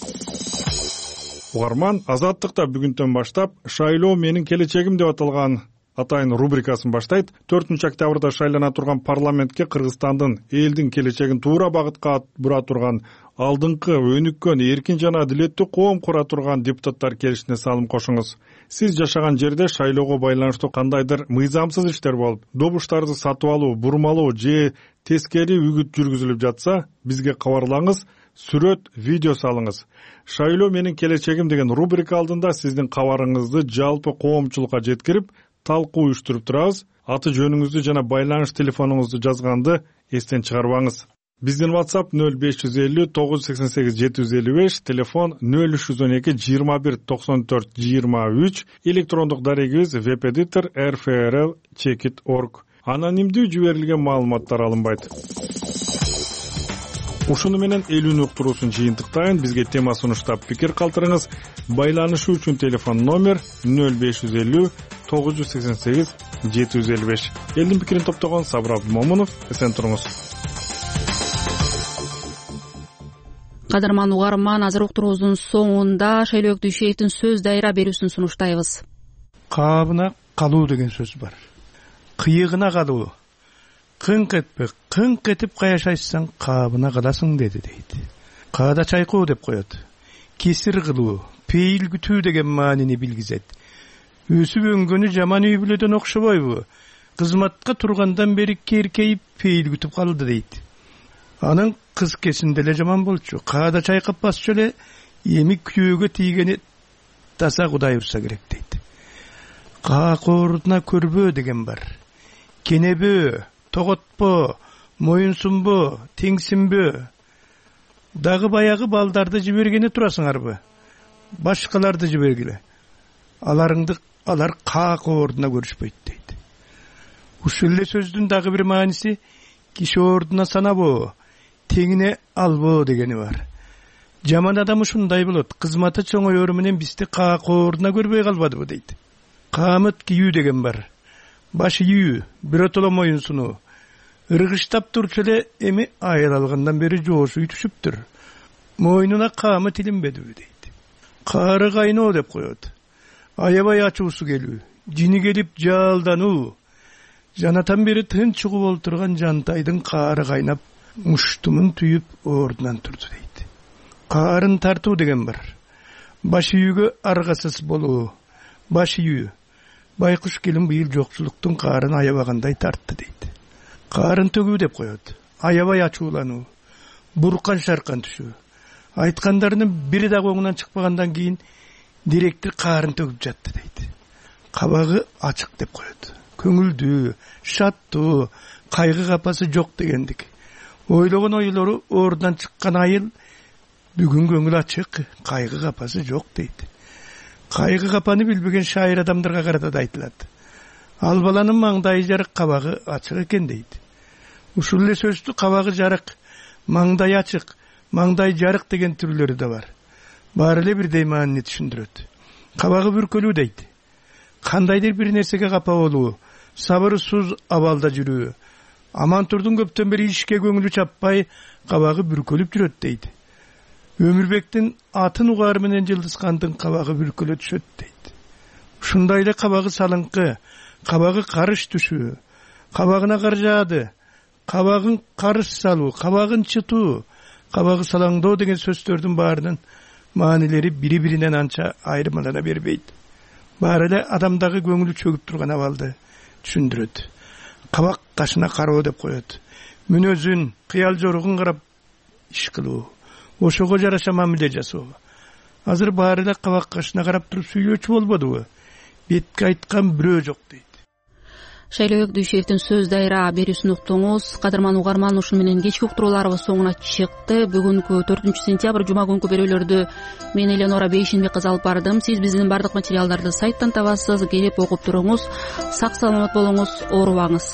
Угарман Азаттыкта бүгүндөн баштап шайлоо менин келечегим деп аталган атайын рубрикасын баштайт. төртүнчү октябрда шайлана турган парламентке Кыргызстандын элдин келечегин туура багытка бура турган, алдыңкы өнүккөн, эркин жана адилеттүү коом кура турган депутаттар келишине салым кошуңуз. Сиз жашаган жерде шайлоого байланыштуу кандайдыр мыйзамсыз иштер болуп, добуштарды сатып алуу, бурмалоо же тескери үгүт жүргүзүлүп жатса, бизге кабарлаңыз. Сүрөт, видео салыңыз. Шайлоо менин келечегим деген рубрика алдында сиздин кабарыңызды жалпы коомчулукка жеткирип, талкуу уюштуруп турабыз. Аты жөнүңүздү жана байланыш телефонуңузду жазганды эстен чыгарбаңыз. Биздин WhatsApp нөл беш жүз элүү тогуз жүз сексен сегиз жети жүз элүү беш, телефон нөл үч жүз он эки жыйырма бир токсон төрт жыйырма үч, электрондук дарегибиз веб-эдитор эр эф эр эл чекит точка орг. Анонимдүү жиберилген маалыматтар алынбайт. Ушуну менен эл үнү уктуруусун жыйынтыктайын. Бизге тема сунуштап пикир калтырыңыз. Байланышы үчүн телефон номер нөл беш жүз элүү тогуз жүз сексен сегиз жети жүз элүү беш. Элдин пикирин топтогон Сабыр Абдымомунов, эсен туруңуз. Кадырман угарман, азыр уктуруубуздун соңунда Шайлоо Дүйшеевдин сөз дайра берүүсүн сунуштайбыз. Кабына калуу деген сөз бар. Кыйыгына калуу. Кыңк этпе, кыңк этип каяшайсаң, кабына каласың деди дейт. Каада чайкоо деп коет. Кесир кылуу, пейил күтүү деген маанини билгизет. Өсүп өнгөнү жаман үй бүлөдөн окшобойбу? Кызматка тургандан бери керкейип пейил күтүп калды дейт. Анын кыз кесинде эле жаман болчу. Каада чайкап басчу эле, эми күйөөгө тийгени таса Кудай урса керек дейт. Каакоордуна көрбөө деген бар. Кенебөө, тоготпо, моюнсунбо, теңсинбө. Дагы баягы балдарды жибергени турасыңарбы? Башкаларды жибергиле. Аларыңды алар каакоордуна көрүшпөйт дейт. Ушул эле сөздүн дагы бир мааниси киши ордуна санабоо, теңине албоо дегени бар. Жаман адам ушундай болот. Кызматы чоңоёру менен бизди каакоордуна көрбөй калбадыбы дейт. Камыт кийүү деген бар. Баш ийүү, биротоло моюнсунуу. Ыргыштап турчу эле эми айыл алгандан бери жоошуй түшүптүр. Мойнуна камыт илинбедиби дейт. Кары кайноо деп коет. Аябай ачуусу келүү, жини келип жалдануу. Жанатан бери тынч угуп олтурган жантайдын кары кайнап, муштумун түйүп ордунан турду дейт. Карын тартуу деген бар. Баш ийүүгө аргасыз болуу. Баш ийүү. Байкуш келин быйыл жокчулуктун карын аябагандай тартты дейт. Карын төгүү деп коет. Аябай ачуулануу. Буркан шаркан түшүү. Айткандарынын бири дагы оңунан чыкпагандан кийин директор карын төгүп жатты дейт. Кабагы ачык деп коет. Көңүлдүү, шаттуу, кайгы капасы жок дегендик. Ойлогон ойлору ордунан чыккан айыл бүгүн көңүл ачык, кайгы капасы жок дейт. кайгы капаны билбеген шайыр адамдарга карата да айтылат. Ал баланын маңдайы жарык, кабагы ачык экен дейт. Ушул эле сөздү кабагы жарык, маңдай ачык, маңдай жарык деген түрлөрү да бар. Баары эле бирдей маанини түшүндүрөт. Кабагы бүркөлүү дейт. Кандайдыр бир нерсеге капа болуу, сабырсыз абалда жүрүү. Амантурдун көптөн бери ишке көңүлү чаппай, кабагы бүркөлүп жүрөт дейт. Өмүрбектин атын угары менен Жылдызкандын кабагы бүркөлө түшөт дейт. Ушундай эле кабагы салыңкы, кабагы карыш түшүү, кабагына кар жаады, кабагын карыш салуу, кабагын чытуу, кабагы салаңдоо деген сөздөрдүн баарынын маанилери бири-биринен анча айырмалана бербейт. Баары эле адамдагы көңүлү чөгүп турган абалды түшүндүрөт. Кабак кашына кароо деп коет. Мүнөзүн, кыял жоругун карап иш кылуу, ошого жараша мамиле жасоо. Азыр баары эле кабак кашына карап туруп сүйлөөчү болбодубу? Бетке айткан бирөө жок дейт. Шайлообек Дүйшеевдин сөз дайра берүүсүн уктуңуз. Кадырман угарман, ушун менен кечки уктурууларыбыз соңуна чыкты. Бүгүнкү төртүнчү сентябрь жума күнкү берүүлөрдү мен Эленора Бейшенбек кызы алып бардым. Сиз биздин бардык материалдарды сайттан табасыз. Келип окуп туруңуз. Сак саламат болуңуз, оорубаңыз.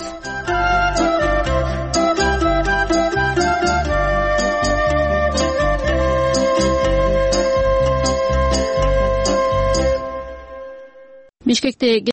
Бишкекте